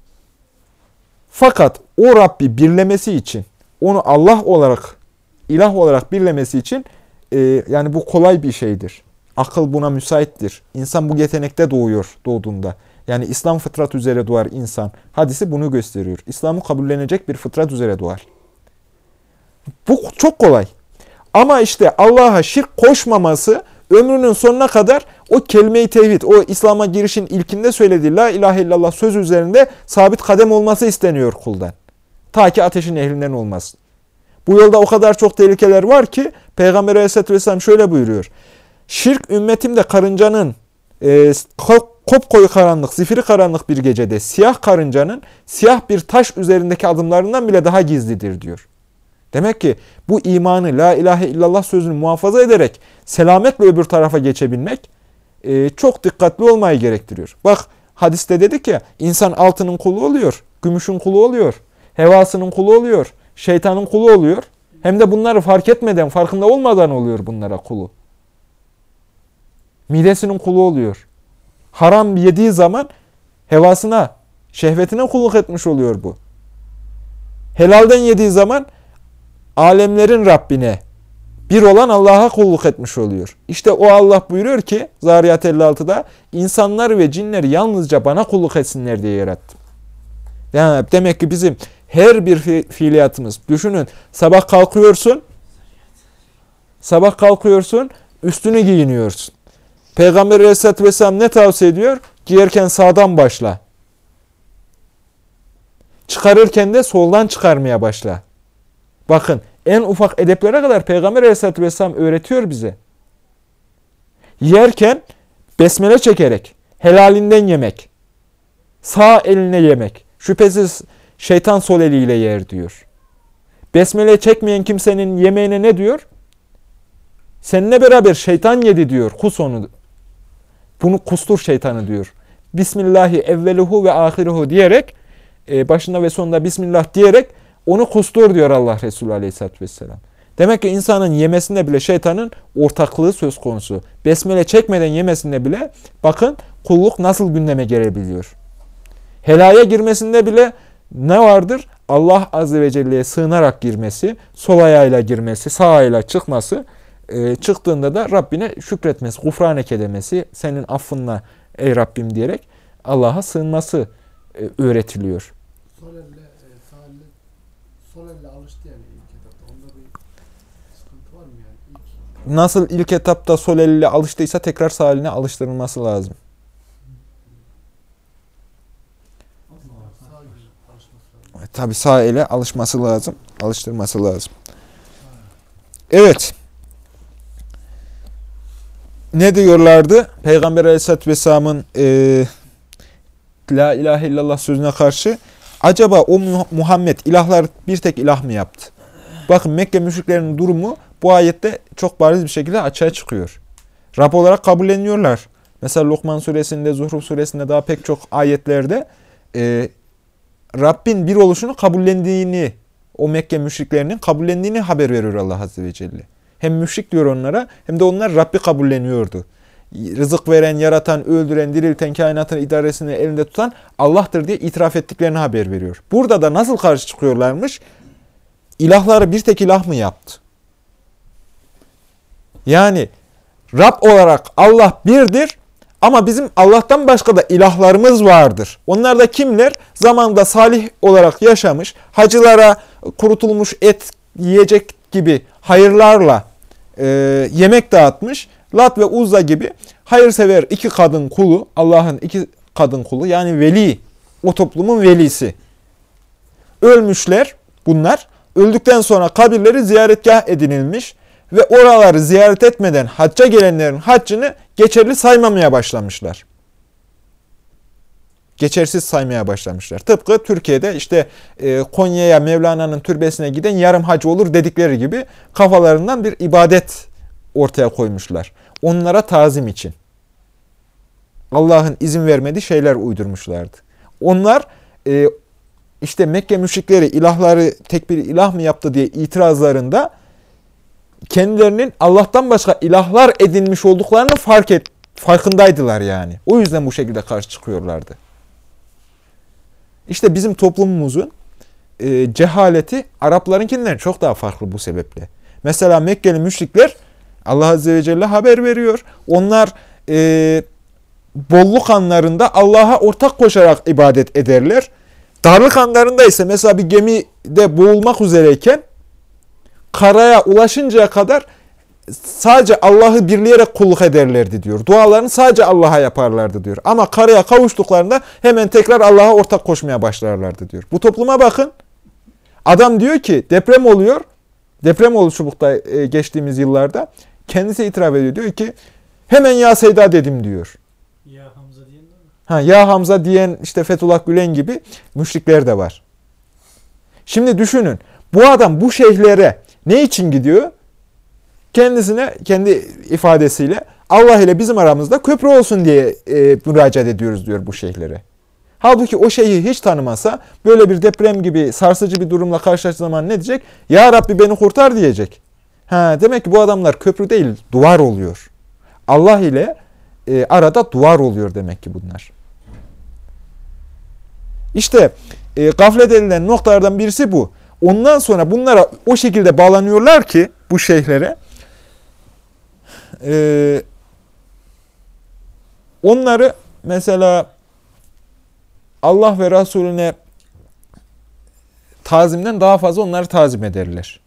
Fakat o Rabbi birlemesi için, onu Allah olarak, ilah olarak birlemesi için yani bu kolay bir şeydir. Akıl buna müsaittir. İnsan bu yetenekte doğuyor doğduğunda. Yani İslam fıtrat üzere doğar insan. Hadisi bunu gösteriyor. İslam'ı kabullenecek bir fıtrat üzere doğar. Bu çok kolay. Ama işte Allah'a şirk koşmaması ömrünün sonuna kadar o kelime-i tevhid, o İslam'a girişin ilkinde söylediği la ilahe illallah sözü üzerinde sabit kadem olması isteniyor kuldan. Ta ki ateşin ehlinden olmasın. Bu yolda o kadar çok tehlikeler var ki Peygamber Aleyhisselatü Vesselam şöyle buyuruyor. Şirk ümmetimde karıncanın kopkoyu karanlık, zifiri karanlık bir gecede siyah karıncanın siyah bir taş üzerindeki adımlarından bile daha gizlidir diyor. Demek ki bu imanı, la ilahe illallah sözünü muhafaza ederek selametle öbür tarafa geçebilmek çok dikkatli olmayı gerektiriyor. Bak hadiste dedik ya, insan altının kulu oluyor, gümüşün kulu oluyor, hevasının kulu oluyor, şeytanın kulu oluyor. Hem de bunları fark etmeden, farkında olmadan oluyor bunlara kulu. Midesinin kulu oluyor. Haram yediği zaman hevasına, şehvetine kulluk etmiş oluyor bu. Helalden yediği zaman alemlerin Rabbine, bir olan Allah'a kulluk etmiş oluyor. İşte o Allah buyuruyor ki Zariyat 56'da insanlar ve cinleri yalnızca bana kulluk etsinler diye yarattım. Yani demek ki bizim her bir fiiliyatımız, düşünün, sabah kalkıyorsun, üstünü giyiniyorsun. Peygamber Aleyhisselatü Vesselam ne tavsiye ediyor? Giyerken sağdan başla. Çıkarırken de soldan çıkarmaya başla. Bakın, en ufak edeplere kadar Peygamber Aleyhisselatü Vesselam öğretiyor bize. Yerken besmele çekerek, helalinden yemek, sağ eline yemek. Şüphesiz şeytan sol eliyle yer diyor. Besmele çekmeyen kimsenin yemeğine ne diyor? Seninle beraber şeytan yedi diyor. Kus onu. Bunu kustur şeytanı diyor. Bismillahi evveluhu ve ahiruhu diyerek, başında ve sonunda Bismillah diyerek onu kustur diyor Allah Resulü Aleyhisselatü Vesselam. Demek ki insanın yemesinde bile şeytanın ortaklığı söz konusu. Besmele çekmeden yemesinde bile bakın kulluk nasıl gündeme gelebiliyor. Helaya girmesinde bile ne vardır? Allah Azze ve Celle'ye sığınarak girmesi, sol ayağıyla girmesi, sağ ayağıyla çıkması, çıktığında da Rabbine şükretmesi, gufraneke demesi, senin affınla ey Rabbim diyerek Allah'a sığınması öğretiliyor. Sol elle alıştı yani ilk etapta. Onda bir sıkıntı var mı yani? Nasıl ilk etapta sol elle alıştıysa tekrar sağ eline alıştırılması lazım. Tabi sağ ele alışması lazım, alıştırması lazım. Evet. Ne diyorlardı? Peygamber Aleyhisselatü Vesselam'ın La ilahe illallah sözüne karşı acaba o Muhammed ilahlar bir tek ilah mı yaptı? Bakın Mekke müşriklerinin durumu bu ayette çok bariz bir şekilde açığa çıkıyor. Rab olarak kabulleniyorlar. Mesela Lokman suresinde, Zuhruf suresinde daha pek çok ayetlerde Rabbin bir oluşunu kabullendiğini, o Mekke müşriklerinin kabullendiğini haber veriyor Allah Azze ve Celle. Hem müşrik diyor onlara hem de onlar Rabbi kabulleniyordu. Rızık veren, yaratan, öldüren, dirilten, kainatın idaresini elinde tutan Allah'tır diye itiraf ettiklerini haber veriyor. Burada da nasıl karşı çıkıyorlarmış? İlahları bir tek ilah mı yaptı? Yani Rab olarak Allah birdir ama bizim Allah'tan başka da ilahlarımız vardır. Onlar da kimler? Zamanında salih olarak yaşamış, hacılara kurutulmuş et yiyecek gibi hayırlarla yemek dağıtmış, Lat ve Uzza gibi hayırsever iki kadın kulu, Allah'ın iki kadın kulu yani veli, o toplumun velisi. Ölmüşler bunlar, öldükten sonra kabirleri ziyaretgah edinilmiş ve oraları ziyaret etmeden hacca gelenlerin haccını geçerli saymamaya başlamışlar. Geçersiz saymaya başlamışlar. Tıpkı Türkiye'de işte Konya'ya Mevlana'nın türbesine giden yarım hac olur dedikleri gibi kafalarından bir ibadet ortaya koymuşlar. Onlara tazim için. Allah'ın izin vermediği şeyler uydurmuşlardı. Onlar işte Mekke müşrikleri ilahları tek bir ilah mı yaptı diye itirazlarında kendilerinin Allah'tan başka ilahlar edinmiş olduklarını farkındaydılar yani. O yüzden bu şekilde karşı çıkıyorlardı. İşte bizim toplumumuzun cehaleti Araplarınkinden çok daha farklı bu sebeple. Mesela Mekkeli müşrikler Allah Azze ve Celle haber veriyor. Onlar bolluk anlarında Allah'a ortak koşarak ibadet ederler. Darlık anlarında ise mesela bir gemide boğulmak üzereyken karaya ulaşıncaya kadar sadece Allah'ı birleyerek kulluk ederlerdi diyor. Dualarını sadece Allah'a yaparlardı diyor. Ama karaya kavuştuklarında hemen tekrar Allah'a ortak koşmaya başlarlardı diyor. Bu topluma bakın. Adam diyor ki deprem oluyor. Deprem oldu Çubuk'ta geçtiğimiz yıllarda. Kendisi itiraf ediyor. Diyor ki hemen ya Seyda dedim diyor. Ya Hamza diyen de mi? Ya Hamza diyen işte Fethullah Gülen gibi müşrikler de var. Şimdi düşünün. Bu adam bu şeyhlere ne için gidiyor? Kendisine, kendi ifadesiyle Allah ile bizim aramızda köprü olsun diye müracaat ediyoruz diyor bu şeyhlere. Halbuki o şeyhi hiç tanımasa böyle bir deprem gibi sarsıcı bir durumla karşılaştığı zaman ne diyecek? Ya Rabbi beni kurtar diyecek. Demek ki bu adamlar köprü değil, duvar oluyor. Allah ile arada duvar oluyor demek ki bunlar. İşte gaflet edilen noktalardan birisi bu. Ondan sonra bunlara o şekilde bağlanıyorlar ki bu şeyhlere onları mesela Allah ve Resulüne tazimden daha fazla onları tazim ederler.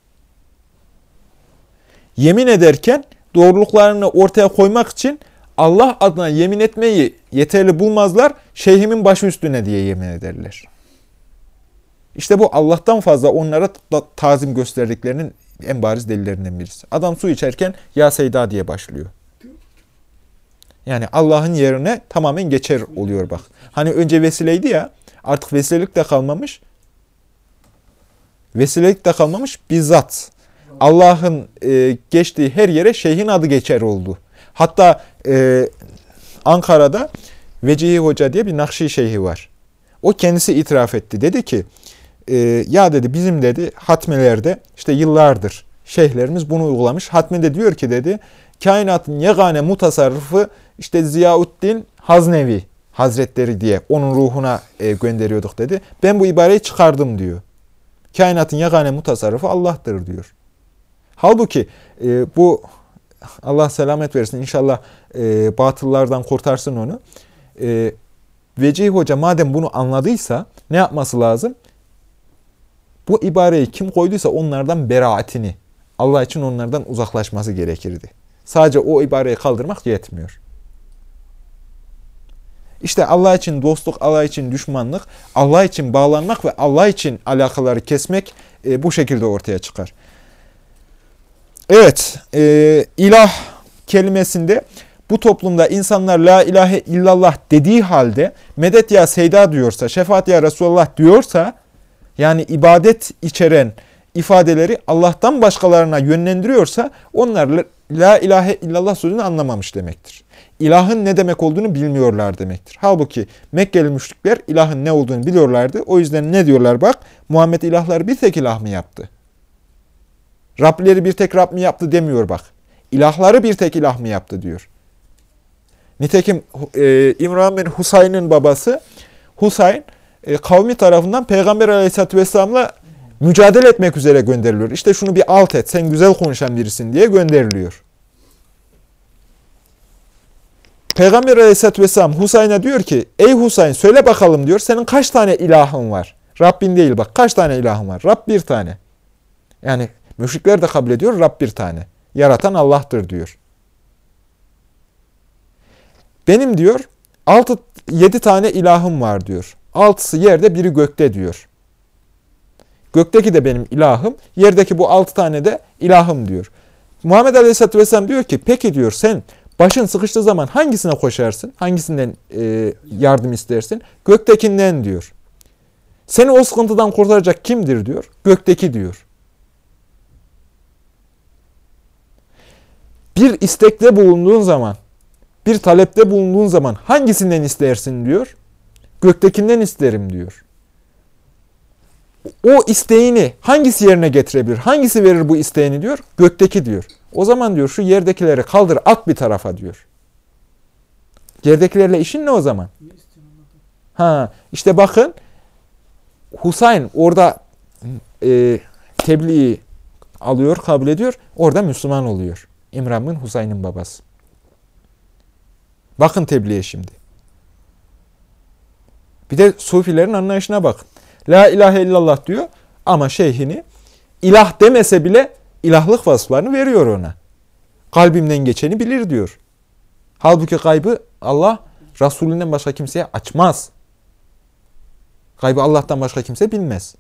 Yemin ederken doğruluklarını ortaya koymak için Allah adına yemin etmeyi yeterli bulmazlar. Şeyhimin başı üstüne diye yemin ederler. İşte bu Allah'tan fazla onlara tazim gösterdiklerinin en bariz delillerinden birisi. Adam su içerken ya Seyda diye başlıyor. Yani Allah'ın yerine tamamen geçer oluyor bak. Hani önce vesileydi ya, artık vesilelik de kalmamış. Vesilelik de kalmamış, bizzat Allah'ın geçtiği her yere şeyhin adı geçer oldu. Hatta Ankara'da Vecihi Hoca diye bir Nakşi şeyhi var. O kendisi itiraf etti. Dedi ki, ya dedi bizim dedi hatmelerde işte yıllardır şeyhlerimiz bunu uygulamış. Hatmede diyor ki dedi, kainatın yegane mutasarrıfı işte Ziauddin Haznevi Hazretleri diye onun ruhuna gönderiyorduk dedi. Ben bu ibareyi çıkardım diyor. Kainatın yegane mutasarrıfı Allah'tır diyor. Halbuki bu Allah selamet versin inşallah batıllardan kurtarsın onu. Vecihi Hoca madem bunu anladıysa ne yapması lazım? Bu ibareyi kim koyduysa onlardan beraatini, Allah için onlardan uzaklaşması gerekirdi. Sadece o ibareyi kaldırmak yetmiyor. İşte Allah için dostluk, Allah için düşmanlık, Allah için bağlanmak ve Allah için alakaları kesmek bu şekilde ortaya çıkar. Evet, ilah kelimesinde bu toplumda insanlar la ilahe illallah dediği halde medet ya Seyda diyorsa, şefaat ya Resulullah diyorsa, yani ibadet içeren ifadeleri Allah'tan başkalarına yönlendiriyorsa onlar la ilahe illallah sözünü anlamamış demektir. İlahın ne demek olduğunu bilmiyorlar demektir. Halbuki Mekkeli müşrikler ilahın ne olduğunu biliyorlardı. O yüzden ne diyorlar bak, Muhammed ilahları bir tek ilah mı yaptı? Rableri bir tek Rab mi yaptı demiyor bak. İlahları bir tek ilah mı yaptı diyor. Nitekim İmran bin Husayn'ın babası Husayn kavmi tarafından Peygamber Aleyhisselatü Vesselam'la mücadele etmek üzere gönderiliyor. İşte şunu bir alt et, sen güzel konuşan birisin diye gönderiliyor. Peygamber Aleyhisselatü Vesselam Husayn'a diyor ki, ey Husayn söyle bakalım diyor, senin kaç tane ilahın var? Rabbin değil bak, kaç tane ilahın var? Rab bir tane. Yani müşrikler de kabul ediyor, Rab bir tane. Yaratan Allah'tır diyor. Benim diyor 7 tane ilahım var diyor. 6'sı yerde, biri gökte diyor. Gökteki de benim ilahım, yerdeki bu 6 tane de ilahım diyor. Muhammed Aleyhisselatü Vesselam diyor ki, peki diyor, sen başın sıkıştığı zaman hangisine koşarsın? Hangisinden yardım istersin? Göktekinden diyor. Seni o sıkıntıdan kurtaracak kimdir diyor? Gökteki diyor. Bir istekte bulunduğun zaman, bir talepte bulunduğun zaman hangisinden istersin diyor? Göktekinden isterim diyor. O isteğini hangisi yerine getirebilir? Hangisi verir bu isteğini diyor? Gökteki diyor. O zaman diyor şu yerdekileri kaldır at bir tarafa diyor. Yerdekilerle işin ne o zaman? Ne istiyorsun anladım. İşte bakın Husayn orada tebliği alıyor, kabul ediyor. Orada Müslüman oluyor. İmran bin Husayn'ın babası. Bakın tebliğe şimdi. Bir de Sufilerin anlayışına bakın. La ilahe illallah diyor ama şeyhini ilah demese bile ilahlık vasıflarını veriyor ona. Kalbimden geçeni bilir diyor. Halbuki gaybı Allah Resulünden başka kimseye açmaz. Gaybı Allah'tan başka kimse bilmez.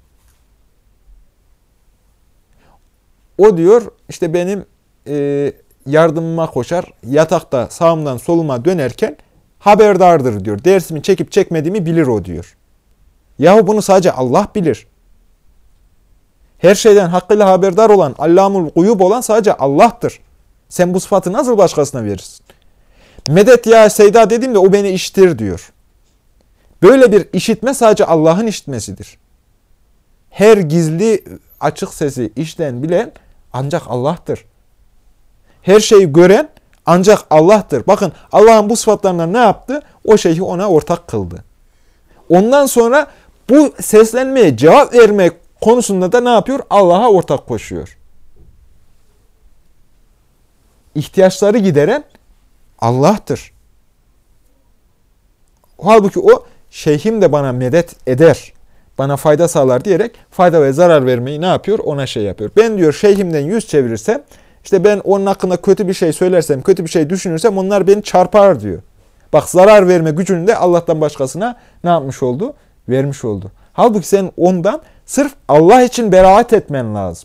O diyor işte benim yardımıma koşar, yatakta sağımdan soluma dönerken haberdardır diyor. Dersimi çekip çekmediğimi bilir o diyor. Yahu bunu sadece Allah bilir. Her şeyden hakkıyla haberdar olan, Allamul Guyub olan sadece Allah'tır. Sen bu sıfatı nasıl başkasına verirsin? Medet ya Seyda dediğimde o beni işitir diyor. Böyle bir işitme sadece Allah'ın işitmesidir. Her gizli açık sesi işten bilen ancak Allah'tır. Her şeyi gören ancak Allah'tır. Bakın Allah'ın bu sıfatlarına ne yaptı? O şeyi ona ortak kıldı. Ondan sonra bu seslenmeye cevap vermek konusunda da ne yapıyor? Allah'a ortak koşuyor. İhtiyaçları gideren Allah'tır. Halbuki o şeyhim de bana medet eder, bana fayda sağlar diyerek fayda ve zarar vermeyi ne yapıyor? Ona şey yapıyor. Ben diyor şeyhimden yüz çevirirsem, işte ben onun hakkında kötü bir şey söylersem, kötü bir şey düşünürsem onlar beni çarpar diyor. Bak zarar verme gücünü de Allah'tan başkasına ne yapmış oldu? Vermiş oldu. Halbuki sen ondan sırf Allah için beraat etmen lazım.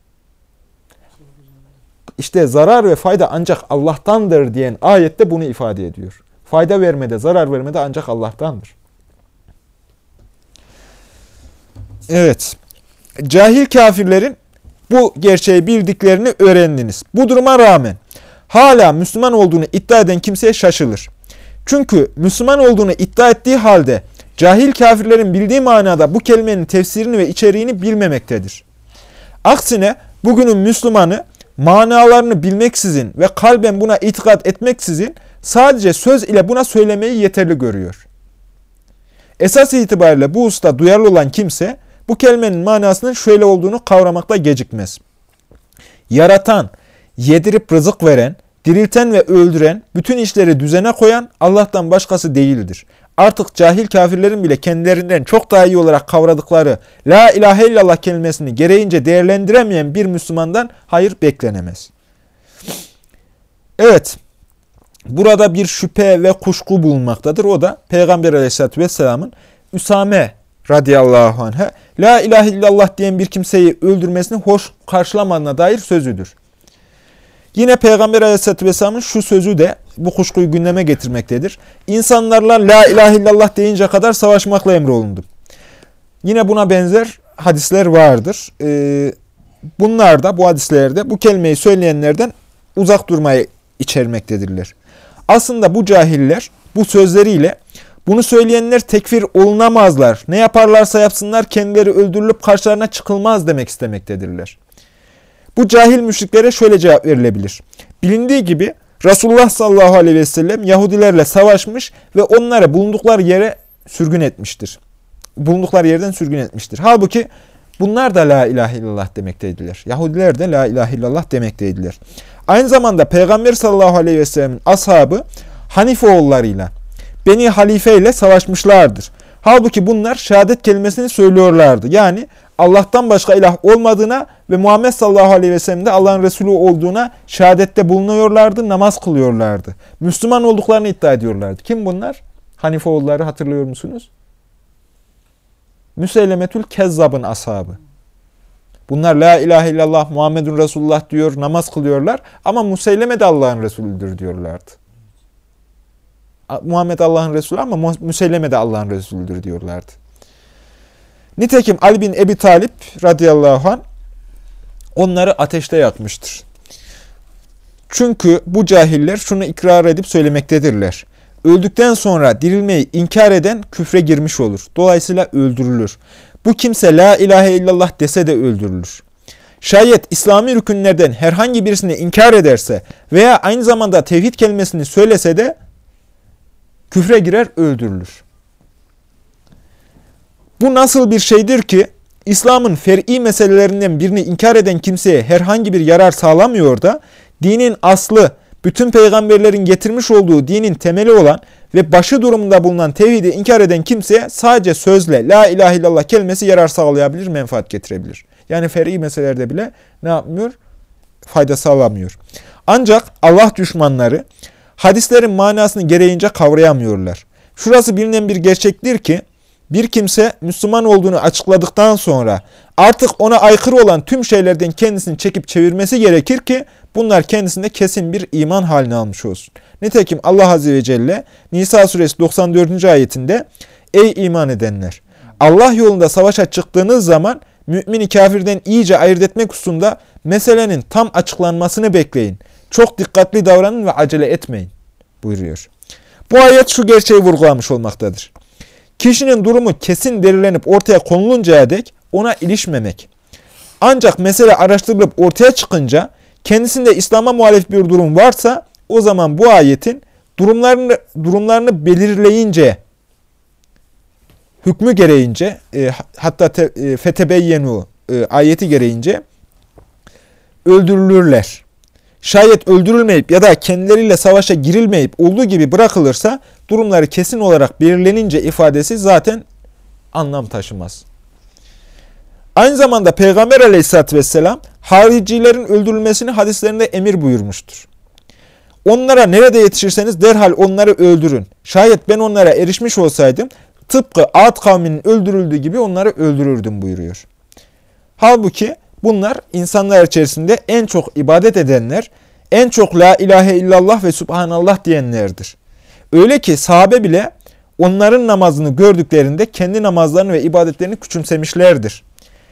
İşte zarar ve fayda ancak Allah'tandır diyen ayette bunu ifade ediyor. Fayda vermede, zarar vermede ancak Allah'tandır. Evet. Cahil kafirlerin bu gerçeği bildiklerini öğrendiniz. Bu duruma rağmen hala Müslüman olduğunu iddia eden kimseye şaşılır. Çünkü Müslüman olduğunu iddia ettiği halde cahil kafirlerin bildiği manada bu kelimenin tefsirini ve içeriğini bilmemektedir. Aksine bugünün Müslümanı manalarını bilmeksizin ve kalben buna itikat etmeksizin sadece söz ile buna söylemeyi yeterli görüyor. Esas itibariyle bu hususta duyarlı olan kimse bu kelimenin manasının şöyle olduğunu kavramakta gecikmez. Yaratan, yedirip rızık veren, dirilten ve öldüren, bütün işleri düzene koyan Allah'tan başkası değildir. Artık cahil kafirlerin bile kendilerinden çok daha iyi olarak kavradıkları La ilahe illallah kelimesini gereğince değerlendiremeyen bir Müslümandan hayır beklenemez. Evet, burada bir şüphe ve kuşku bulunmaktadır. O da Peygamber Aleyhisselatü Vesselam'ın Üsame radıyallahu anh'a La ilahe illallah diyen bir kimseyi öldürmesini hoş karşılamadığına dair sözüdür. Yine Peygamber Aleyhisselatü Vesselam'ın şu sözü de bu kuşkuyu gündeme getirmektedir. İnsanlarla La ilahe illallah deyince kadar savaşmakla emrolundum. Yine buna benzer hadisler vardır. Bunlar da bu hadislerde bu kelimeyi söyleyenlerden uzak durmayı içermektedirler. Aslında bu cahiller bu sözleriyle bunu söyleyenler tekfir olunamazlar. Ne yaparlarsa yapsınlar kendileri öldürülüp karşılarına çıkılmaz demek istemektedirler. Bu cahil müşriklere şöyle cevap verilebilir. Bilindiği gibi Resulullah sallallahu aleyhi ve sellem Yahudilerle savaşmış ve onları bulundukları yere sürgün etmiştir. Bulundukları yerden sürgün etmiştir. Halbuki bunlar da La ilahe illallah demekteydiler. Yahudiler de La ilahe illallah demekteydiler. Aynı zamanda Peygamber sallallahu aleyhi ve sellemin ashabı Hanife oğullarıyla, Beni Halife ile savaşmışlardır. Halbuki bunlar şehadet kelimesini söylüyorlardı. Yani Allah'tan başka ilah olmadığına ve Muhammed sallallahu aleyhi ve sellem de Allah'ın Resulü olduğuna şehadette bulunuyorlardı, namaz kılıyorlardı. Müslüman olduklarını iddia ediyorlardı. Kim bunlar? Hanife oğulları hatırlıyor musunuz? Müseylemetül Kezzab'ın ashabı. Bunlar la ilahe illallah Muhammedun Resulullah diyor, namaz kılıyorlar ama Museyleme de Allah'ın Resulüdür diyorlardı. Muhammed Allah'ın Resulü ama Müseyleme de Allah'ın Resulüdür diyorlardı. Nitekim Ali bin Ebi Talip radıyallahu anh onları ateşte yakmıştır. Çünkü bu cahiller şunu ikrar edip söylemektedirler. Öldükten sonra dirilmeyi inkar eden küfre girmiş olur. Dolayısıyla öldürülür. Bu kimse la ilahe illallah dese de öldürülür. Şayet İslami rükünlerden herhangi birisini inkar ederse veya aynı zamanda tevhid kelimesini söylese de küfre girer, öldürülür. Bu nasıl bir şeydir ki İslam'ın fer'i meselelerinden birini inkar eden kimseye herhangi bir yarar sağlamıyor da dinin aslı, bütün peygamberlerin getirmiş olduğu dinin temeli olan ve başı durumunda bulunan tevhidi inkar eden kimseye sadece sözle la ilahe illallah kelimesi yarar sağlayabilir, menfaat getirebilir. Yani fer'i meselelerde bile ne yapmıyor? Fayda sağlamıyor. Ancak Allah düşmanları hadislerin manasını gereğince kavrayamıyorlar. Şurası bilinen bir gerçektir ki bir kimse Müslüman olduğunu açıkladıktan sonra artık ona aykırı olan tüm şeylerden kendisini çekip çevirmesi gerekir ki bunlar kendisinde kesin bir iman halini almış olsun. Nitekim Allah Azze ve Celle Nisa suresi 94. ayetinde ey iman edenler! Allah yolunda savaşa çıktığınız zaman mümini kafirden iyice ayırt etmek hususunda meselenin tam açıklanmasını bekleyin. Çok dikkatli davranın ve acele etmeyin buyuruyor. Bu ayet şu gerçeği vurgulamış olmaktadır. Kişinin durumu kesin belirlenip ortaya konuluncaya dek ona ilişmemek. Ancak mesele araştırılıp ortaya çıkınca kendisinde İslam'a muhalif bir durum varsa o zaman bu ayetin durumlarını belirleyince, hükmü gereğince, hatta fetebeyyenu ayeti gereğince öldürülürler. Şayet öldürülmeyip ya da kendileriyle savaşa girilmeyip olduğu gibi bırakılırsa durumları kesin olarak belirlenince ifadesi zaten anlam taşımaz. Aynı zamanda Peygamber Aleyhisselatü vesselam haricilerin öldürülmesini hadislerinde emir buyurmuştur. Onlara nerede yetişirseniz derhal onları öldürün. Şayet ben onlara erişmiş olsaydım tıpkı Ad kavminin öldürüldüğü gibi onları öldürürdüm buyuruyor. Halbuki bunlar insanlar içerisinde en çok ibadet edenler, en çok la ilahe illallah ve subhanallah diyenlerdir. Öyle ki sahabe bile onların namazını gördüklerinde kendi namazlarını ve ibadetlerini küçümsemişlerdir.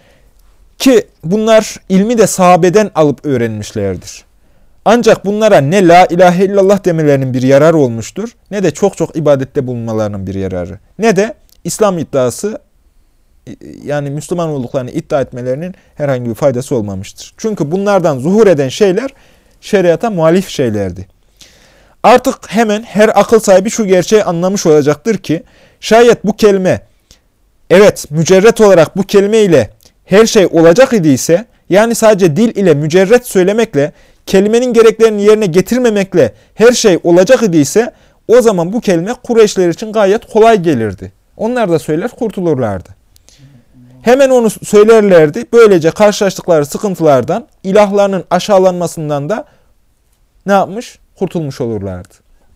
Ki bunlar ilmi de sahabeden alıp öğrenmişlerdir. Ancak bunlara ne la ilahe illallah demelerinin bir yararı olmuştur, ne de çok ibadette bulunmalarının bir yararı, ne de İslam iddiası, yani Müslüman olduklarını iddia etmelerinin herhangi bir faydası olmamıştır. Çünkü bunlardan zuhur eden şeyler şeriata muhalif şeylerdi. Artık hemen her akıl sahibi şu gerçeği anlamış olacaktır ki şayet bu kelime, evet mücerret olarak bu kelime ile her şey olacak idiyse, yani sadece dil ile mücerret söylemekle, kelimenin gereklerini yerine getirmemekle her şey olacak idiyse, o zaman bu kelime Kureyşler için gayet kolay gelirdi. Onlar da söyler kurtulurlardı. Hemen onu söylerlerdi. Böylece karşılaştıkları sıkıntılardan, ilahlarının aşağılanmasından da ne yapmış? Kurtulmuş olurlardı.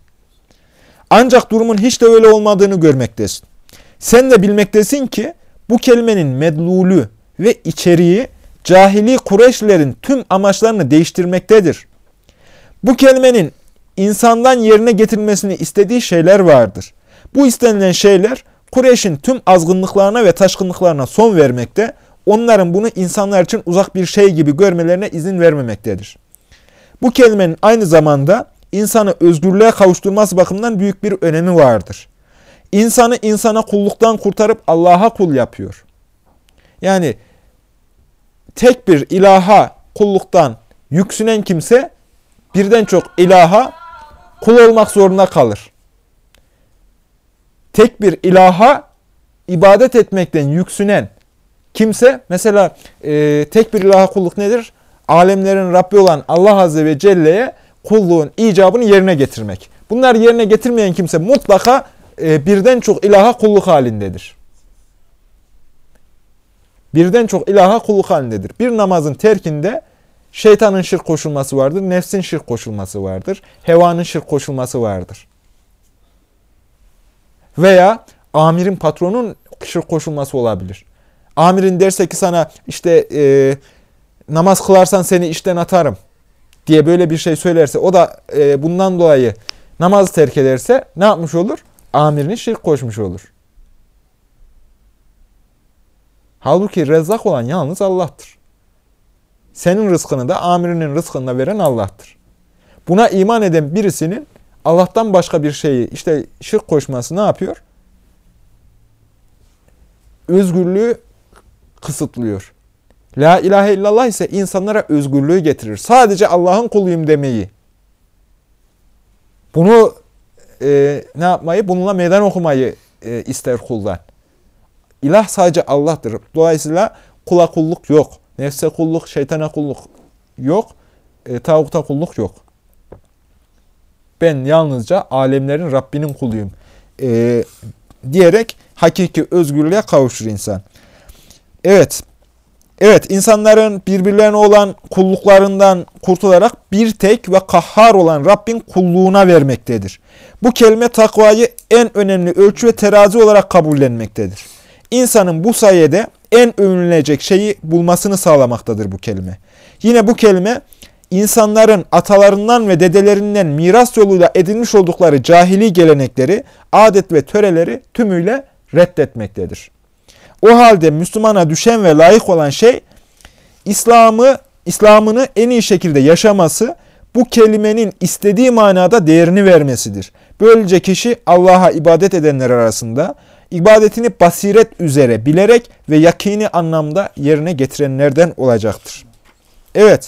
Ancak durumun hiç de öyle olmadığını görmektesin. Sen de bilmektesin ki bu kelimenin medlulü ve içeriği cahili Kureyşlilerin tüm amaçlarını değiştirmektedir. Bu kelimenin insandan yerine getirilmesini istediği şeyler vardır. Bu istenilen şeyler Kureyş'in tüm azgınlıklarına ve taşkınlıklarına son vermekte, onların bunu insanlar için uzak bir şey gibi görmelerine izin vermemektedir. Bu kelimenin aynı zamanda insanı özgürlüğe kavuşturması bakımından büyük bir önemi vardır. İnsanı insana kulluktan kurtarıp Allah'a kul yapıyor. Yani tek bir ilaha kulluktan yüksünen kimse birden çok ilaha kul olmak zorunda kalır. Tek bir ilaha ibadet etmekten yüksünen kimse, mesela tek bir ilaha kulluk nedir? Alemlerin Rabbi olan Allah Azze ve Celle'ye kulluğun icabını yerine getirmek. Bunları yerine getirmeyen kimse mutlaka birden çok ilaha kulluk halindedir. Birden çok ilaha kulluk halindedir. Bir namazın terkinde şeytanın şirk koşulması vardır, nefsin şirk koşulması vardır, hevanın şirk koşulması vardır. Veya amirin, patronun şirk koşulması olabilir. Amirin derse ki sana işte namaz kılarsan seni işten atarım diye böyle bir şey söylerse, o da bundan dolayı namazı terk ederse ne yapmış olur? Amirini şirk koşmuş olur. Halbuki rezzak olan yalnız Allah'tır. Senin rızkını da amirinin rızkını da veren Allah'tır. Buna iman eden birisinin Allah'tan başka bir şeyi işte şirk koşması ne yapıyor? Özgürlüğü kısıtlıyor. La ilahe illallah ise insanlara özgürlüğü getirir. Sadece Allah'ın kuluyum demeyi. Bunu ne yapmayı? Bununla meydan okumayı ister kuldan. İlah sadece Allah'tır. Dolayısıyla kula kulluk yok. Nefse kulluk, şeytana kulluk yok. Tağuta kulluk yok. Ben yalnızca alemlerin Rabbinin kuluyum diyerek hakiki özgürlüğe kavuşur insan. Evet. Evet, insanların birbirlerine olan kulluklarından kurtularak bir tek ve kahhar olan Rabbin kulluğuna vermektedir. Bu kelime takvayı en önemli ölçü ve terazi olarak kabullenmektedir. İnsanın bu sayede en övünülecek şeyi bulmasını sağlamaktadır bu kelime. Yine bu kelime insanların atalarından ve dedelerinden miras yoluyla edinmiş oldukları cahili gelenekleri, adet ve töreleri tümüyle reddetmektedir. O halde Müslümana düşen ve layık olan şey İslam'ını en iyi şekilde yaşaması, bu kelimenin istediği manada değerini vermesidir. Böylece kişi Allah'a ibadet edenler arasında ibadetini basiret üzere bilerek ve yakini anlamda yerine getirenlerden olacaktır. Evet.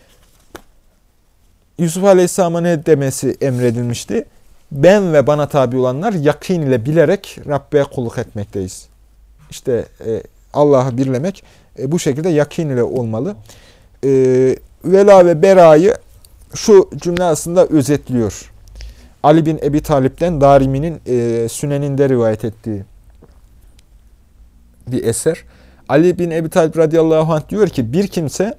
Yusuf Aleyhisselam'a ne demesi emredilmişti? Ben ve bana tabi olanlar yakin ile bilerek Rabbe kulluk etmekteyiz. İşte Allah'ı birlemek bu şekilde yakin ile olmalı. Vela ve berayı şu cümle aslında özetliyor. Ali bin Ebi Talip'ten Darimi'nin Sünen'inde rivayet ettiği bir eser. Ali bin Ebi Talip radıyallahu anh diyor ki bir kimse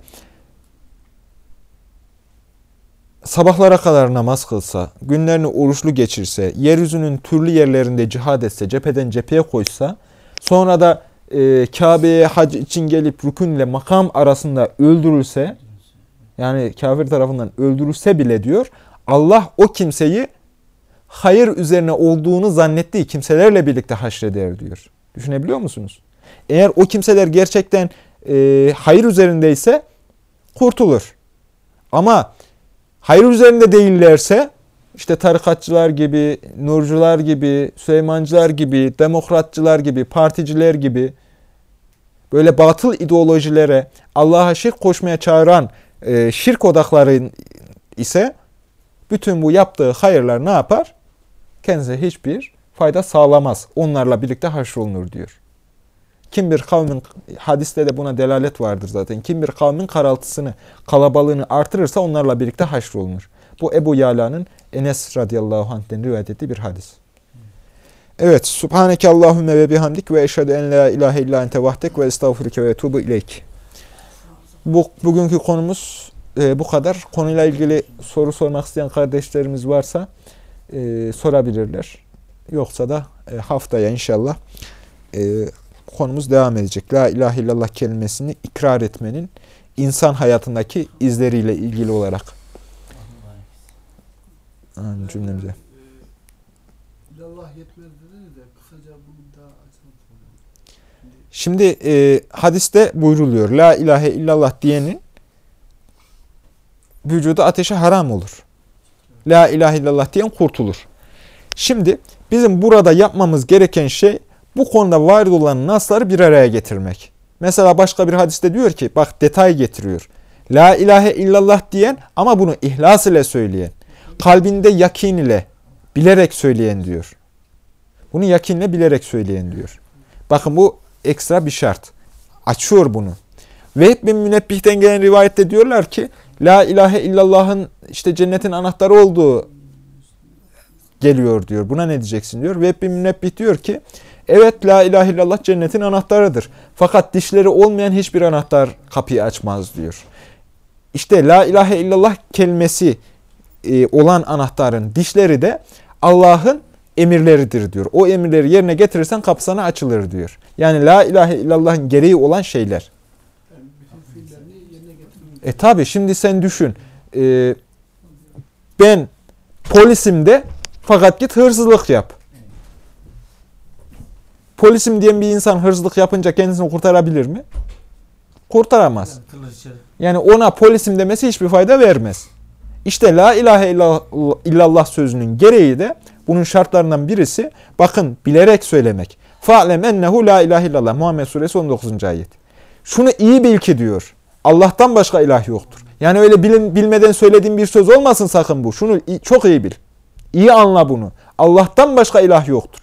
sabahlara kadar namaz kılsa, günlerini oruçlu geçirse, yeryüzünün türlü yerlerinde cihad etse, cepheden cepheye koşsa, sonra da Kabe'ye hac için gelip rükün ile makam arasında öldürülse, yani kafir tarafından öldürülse bile diyor, Allah o kimseyi hayır üzerine olduğunu zannettiği kimselerle birlikte haşreder diyor. Düşünebiliyor musunuz? Eğer o kimseler gerçekten hayır üzerindeyse kurtulur. Ama hayır üzerinde değillerse, işte tarikatçılar gibi, nurcular gibi, Süleymancılar gibi, demokratçılar gibi, particiler gibi, böyle batıl ideolojilere, Allah'a şirk koşmaya çağıran şirk odakları ise, bütün bu yaptığı hayırlar ne yapar? Kendisine hiçbir fayda sağlamaz. Onlarla birlikte haşrolunur diyor. Kim bir kavmin, hadiste de buna delalet vardır zaten. Kim bir kavmin karaltısını, kalabalığını artırırsa onlarla birlikte haşrolunur. Bu Ebu Yala'nın Enes radıyallahu anh'ten rivayet ettiği bir hadis. Evet. Subhaneke Allahümme ve bihamdik ve eşhedü en la ilahe illa ente vahdek ve estağfurike ve etubu ileyk. Bugünkü konumuz bu kadar. Konuyla ilgili soru sormak isteyen kardeşlerimiz varsa sorabilirler. Yoksa da haftaya inşallah konumuz devam edecek. La ilahe illallah kelimesini ikrar etmenin insan hayatındaki izleriyle ilgili olarak. Cümlemize. İllallah yetmez dediniz de kısaca bunu daha açalım. Şimdi hadiste buyruluyor. La ilahe illallah diyenin vücudu ateşe haram olur. La ilahe illallah diyen kurtulur. Şimdi bizim burada yapmamız gereken şey bu konuda varid olan nasları bir araya getirmek. Mesela başka bir hadiste diyor ki, bak detay getiriyor. La ilahe illallah diyen ama bunu ihlas ile söyleyen, kalbinde yakin ile bilerek söyleyen diyor. Bunu yakinle bilerek söyleyen diyor. Bakın bu ekstra bir şart. Açıyor bunu. Vehb bin Münebbih'ten gelen rivayette diyorlar ki, La ilahe illallah'ın işte cennetin anahtarı olduğu geliyor diyor. Buna ne diyeceksin diyor. Vehb bin Münebbih diyor ki, evet la ilahe illallah cennetin anahtarıdır. Fakat dişleri olmayan hiçbir anahtar kapıyı açmaz diyor. İşte la ilahe illallah kelimesi olan anahtarın dişleri de Allah'ın emirleridir diyor. O emirleri yerine getirirsen kapı sana açılır diyor. Yani la ilahe illallah'ın gereği olan şeyler. Yani bütün fiillerini yerine getirmek. Tabi şimdi sen düşün. Ben polisim de fakat git hırsızlık yap. Polisim diyen bir insan hırsızlık yapınca kendisini kurtarabilir mi? Kurtaramaz. Yani ona polisim demesi hiçbir fayda vermez. İşte la ilahe illallah sözünün gereği de bunun şartlarından birisi bakın bilerek söylemek. Fa'lem ennehu la ilahe illallah. Muhammed suresi 19. ayet. Şunu iyi bil ki diyor. Allah'tan başka ilah yoktur. Yani öyle bilmeden söylediğim bir söz olmasın sakın bu. Şunu çok iyi bil. İyi anla bunu. Allah'tan başka ilah yoktur.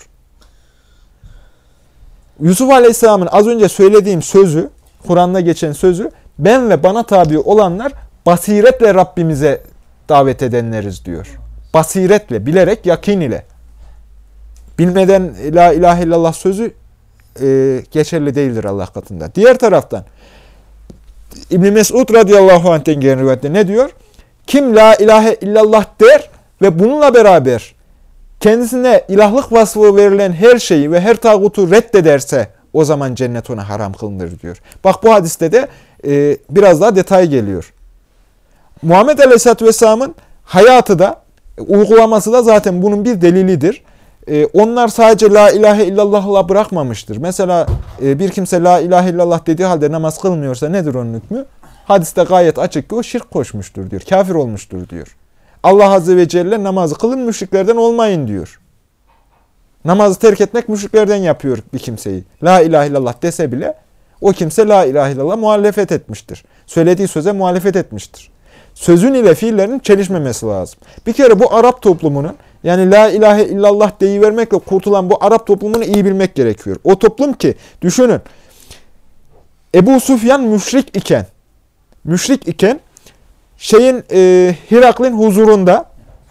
Yusuf Aleyhisselam'ın az önce söylediğim sözü, Kur'an'da geçen sözü, ben ve bana tabi olanlar basiretle Rabbimize davet edenleriz diyor. Basiretle, bilerek, yakin ile. Bilmeden la ilahe illallah sözü geçerli değildir Allah katında. Diğer taraftan İbn Mesud radıyallahu anh'ten gelen rivayette ne diyor? Kim la ilahe illallah der ve bununla beraber kendisine ilahlık vasfı verilen her şeyi ve her tağutu reddederse o zaman cennet ona haram kılınır diyor. Bak bu hadiste de biraz daha detay geliyor. Muhammed Aleyhisselatü Vesselam'ın hayatı da uygulaması da zaten bunun bir delilidir. Onlar sadece la ilahe illallah'la bırakmamıştır. Mesela bir kimse la ilahe illallah dediği halde namaz kılmıyorsa nedir onun hükmü? Hadiste gayet açık ki o şirk koşmuştur diyor. Kafir olmuştur diyor. Allah Azze ve Celle namazı kılın müşriklerden olmayın diyor. Namazı terk etmek müşriklerden yapıyor bir kimseyi. La ilahe illallah dese bile o kimse la ilahe illallah muhalefet etmiştir. Söylediği söze muhalefet etmiştir. Sözün ile fiillerin çelişmemesi lazım. Bir kere bu Arap toplumunun yani la ilahe illallah deyivermekle kurtulan bu Arap toplumunu iyi bilmek gerekiyor. O toplum ki düşünün Ebu Süfyan müşrik iken Hirakl'in huzurunda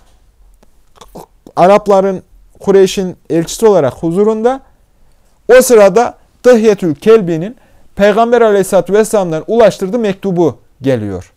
Arapların Kureyş'in elçisi olarak huzurunda o sırada Dıhyetül Kelbi'nin Peygamber Aleyhisselatü Vesselam'dan ulaştırdığı mektubu geliyor.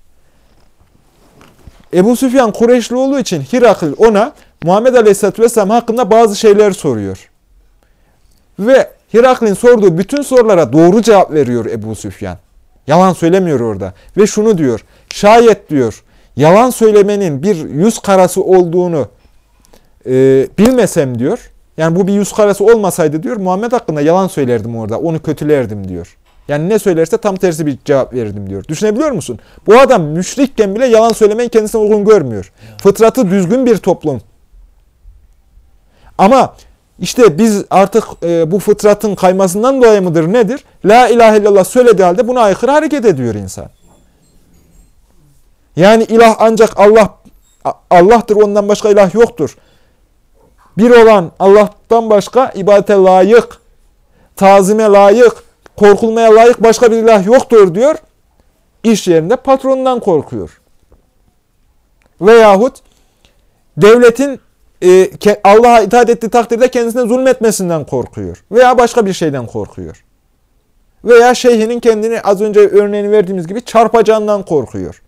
Ebu Süfyan Kureyşli olduğu için Hirakl ona Muhammed Aleyhisselatü Vesselam hakkında bazı şeyler soruyor. Ve Hirakl'in sorduğu bütün sorulara doğru cevap veriyor Ebu Süfyan. Yalan söylemiyor orada. Ve şunu diyor, şayet diyor, yalan söylemenin bir yüz karası olduğunu bilmesem diyor, yani bu bir yüz karası olmasaydı diyor, Muhammed hakkında yalan söylerdim orada, onu kötülerdim diyor. Yani ne söylerse tam tersi bir cevap verirdim diyor. Düşünebiliyor musun? Bu adam müşrikken bile yalan söylemeyi kendisine uygun görmüyor. Fıtratı düzgün bir toplum. Ama işte biz artık bu fıtratın kaymasından dolayı mıdır nedir? La ilahe illallah söylediği halde buna aykırı hareket ediyor insan. Yani ilah ancak Allah'tır, ondan başka ilah yoktur. Bir olan Allah'tan başka ibadete layık, tazime layık, korkulmaya layık başka bir ilah yoktur diyor. İş yerinde patronundan korkuyor. Veyahut devletin Allah'a itaat ettiği takdirde kendisine zulmetmesinden korkuyor. Veya başka bir şeyden korkuyor. Veya şeyhinin kendini az önce örneğini verdiğimiz gibi çarpacağından korkuyor.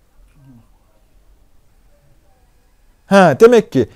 Demek ki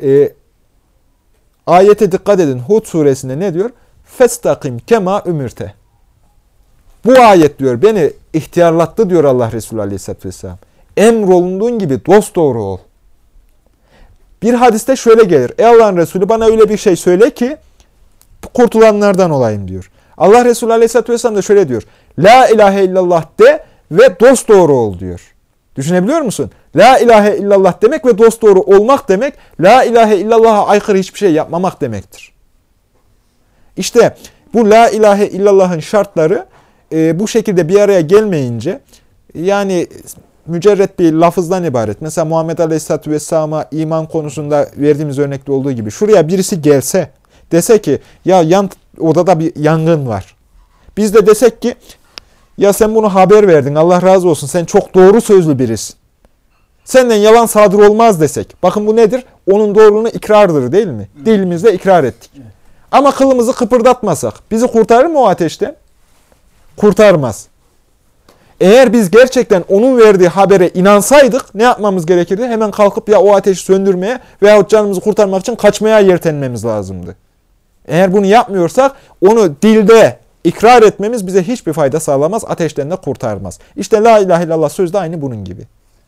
ayete dikkat edin. Hud suresinde ne diyor? Festakim kema ümirte. Bu ayet diyor beni ihtiyarlattı diyor Allah Resulü Aleyhisselatü Vesselam. Emrolunduğun gibi dosdoğru ol. Bir hadiste şöyle gelir. Ey Allah'ın Resulü bana öyle bir şey söyle ki kurtulanlardan olayım diyor. Allah Resulü Aleyhisselatü Vesselam da şöyle diyor. La ilahe illallah de ve dosdoğru ol diyor. Düşünebiliyor musun? La ilahe illallah demek ve dosdoğru olmak demek, la ilahe illallah'a aykırı hiçbir şey yapmamak demektir. İşte bu la ilahe illallah'ın şartları bu şekilde bir araya gelmeyince, yani mücerret bir lafızdan ibaret. Mesela Muhammed Aleyhisselatü Vesselam'a iman konusunda verdiğimiz örnekte olduğu gibi, şuraya birisi gelse, dese ki, ya yan odada bir yangın var. Biz de desek ki, ya sen bunu haber verdin, Allah razı olsun, sen çok doğru sözlü birisin. Senden yalan sadır olmaz desek. Bakın bu nedir? Onun doğruluğunu ikrardır değil mi? Dilimizle ikrar ettik. Ama kılımızı kıpırdatmasak, bizi kurtarır mı o ateşten? Kurtarmaz. Eğer biz gerçekten onun verdiği habere inansaydık ne yapmamız gerekirdi? Hemen kalkıp ya o ateşi söndürmeye veyahut canımızı kurtarmak için kaçmaya yeltenmemiz lazımdı. Eğer bunu yapmıyorsak onu dilde ikrar etmemiz bize hiçbir fayda sağlamaz, ateşten de kurtarmaz. İşte la ilahe illallah sözü de aynı bunun gibi.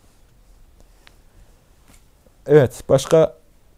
Evet, başka?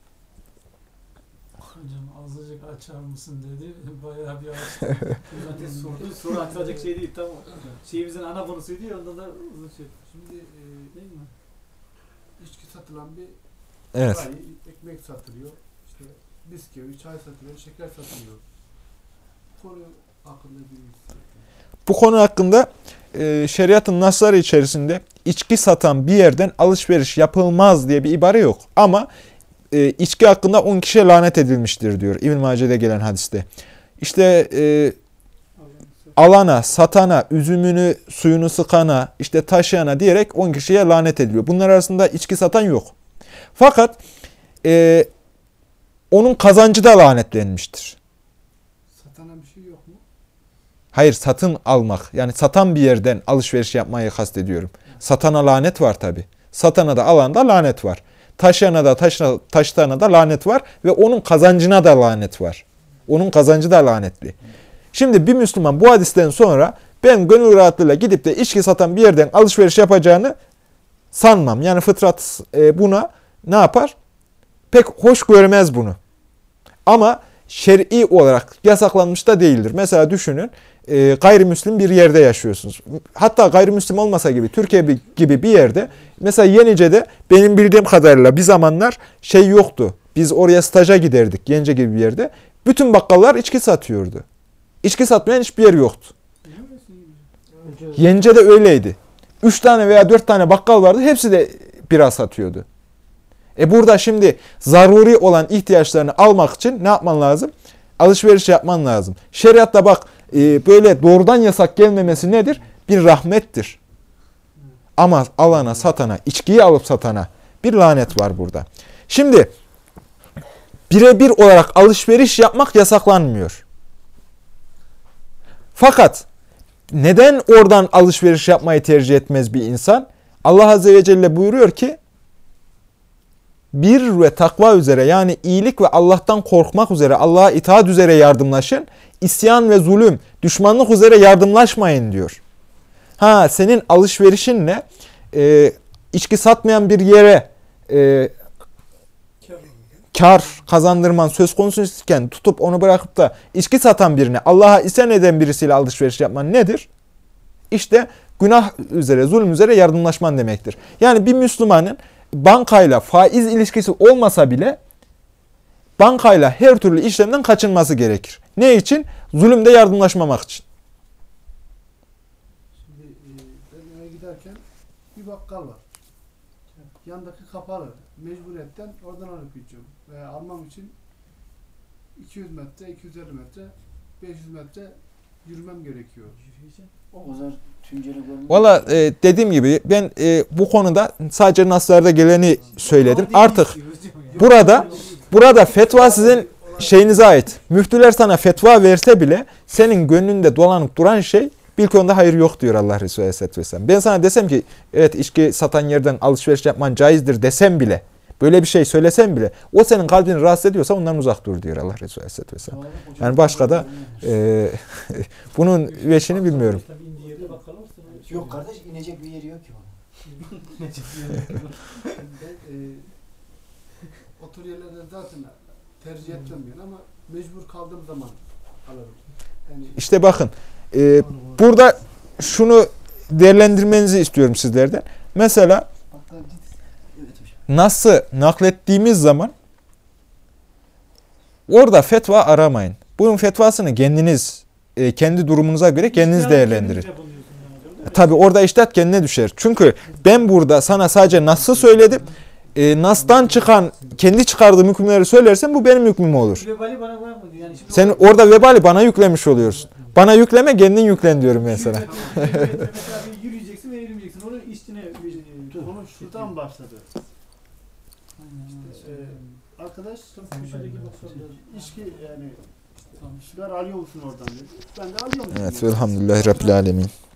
Hocam azıcık açar mısın dedi. Bayağı bir açtı. Zaten soru açılacak şey değil. Tamam. Şeyimizin ana konusuydu ya, ondan da uzun şey. Şimdi Değil mi? içki satılan bir Evet. bayi, ekmek satılıyor. İşte bisküvi, çay satılıyor, şeker satılıyor. Bu konu hakkında bilgisi. Bu konu hakkında şeriatın nasları içerisinde içki satan bir yerden alışveriş yapılmaz diye bir ibare yok. Ama içki hakkında 10 kişiye lanet edilmiştir diyor İbn Mace'de gelen hadiste. İşte alana, satana, üzümünü, suyunu sıkana, işte taşıyana diyerek 10 kişiye lanet ediliyor. Bunlar arasında içki satan yok. Fakat onun kazancı da lanetlenmiştir. Satana bir şey yok mu? Hayır, satın almak. Yani satan bir yerden alışveriş yapmayı kastediyorum. Satana lanet var tabi. Satana da alana da lanet var. Taşıyana da taşıtana da lanet var. Ve onun kazancına da lanet var. Onun kazancı da lanetli. Şimdi bir Müslüman bu hadisten sonra ben gönül rahatlığıyla gidip de içki satan bir yerden alışveriş yapacağını sanmam. Yani fıtrat buna ne yapar? Pek hoş görmez bunu. Ama şer'i olarak yasaklanmış da değildir. Mesela düşünün, gayrimüslim bir yerde yaşıyorsunuz. Hatta gayrimüslim olmasa gibi, Türkiye gibi bir yerde, mesela Yenice'de benim bildiğim kadarıyla bir zamanlar şey yoktu. Biz oraya staja giderdik, Yenice gibi bir yerde. Bütün bakkallar içki satıyordu. İçki satmayan hiçbir yer yoktu. Yenice'de öyleydi. 3 tane veya 4 tane bakkal vardı, hepsi de bira satıyordu. Burada şimdi zaruri olan ihtiyaçlarını almak için ne yapman lazım? Alışveriş yapman lazım. Şeriatta bak böyle doğrudan yasak gelmemesi nedir? Bir rahmettir. Ama alana, satana, içkiyi alıp satana bir lanet var burada. Şimdi birebir olarak alışveriş yapmak yasaklanmıyor. Fakat neden oradan alışveriş yapmayı tercih etmez bir insan? Allah Azze ve Celle buyuruyor ki bir ve takva üzere, yani iyilik ve Allah'tan korkmak üzere, Allah'a itaat üzere yardımlaşın. İsyan ve zulüm, düşmanlık üzere yardımlaşmayın diyor. Senin alışverişinle içki satmayan bir yere kar kazandırman söz konusuyken tutup onu bırakıp da içki satan birine, Allah'a isyan eden birisiyle alışveriş yapman nedir? İşte günah üzere, zulüm üzere yardımlaşman demektir. Yani bir Müslümanın bankayla faiz ilişkisi olmasa bile bankayla her türlü işlemden kaçınması gerekir. Ne için? Zulümde yardımlaşmamak için. Şimdi ben eve giderken bir bakkal var. Yandaki kapalı. Mecburiyetten oradan alıp içiyorum. Veya almam için 200 metre, 250 metre, 500 metre yürümem gerekiyor. O kadar Tunceli görmüş. Valla dediğim gibi ben bu konuda sadece naslarda geleni söyledim. Artık burada fetva sizin şeyinize ait. Müftüler sana fetva verse bile senin gönlünde dolanıp duran şey bil ki onda hayır yok diyor Allah Resulü Aleyhisselatü Vesselam. Ben sana desem ki evet içki satan yerden alışveriş yapman caizdir desem bile, böyle bir şey söylesem bile o senin kalbini rahatsız ediyorsa ondan uzak dur diyor Allah Resulü Aleyhisselatü Vesselam. Yani başka da bunun veçini bilmiyorum. Yok kardeş, inecek bir yeri yok ki onun. Otur yerlerde zaten tercih etmem yani ama mecbur kaldığım zaman alırım. Yani İşte bakın burada şunu değerlendirmenizi istiyorum sizlerden. Mesela nasıl naklettiğimiz zaman orada fetva aramayın. Bunun fetvasını kendiniz kendi durumunuza göre kendiniz değerlendirin. Tabi orada iştahat kendine düşer. Çünkü ben burada sana sadece Nas'ı söyledim. Nas'tan çıkan, kendi çıkardığım hükümleri söylersen bu benim hükmüm olur. Vebali bana bırakmadı. Yani Sen orada vebali bana yüklemiş oluyorsun. Bana yükleme, kendin yüklen diyorum mesela. mesela yürüyeceksin ve yürümeyeceksin. Onu işçine Konu şuradan başladı. Arkadaş içki yani sigara alıyor musun oradan dedi. Ben de alıyorum. Evet, velhamdülillahi Rabbil Alemin.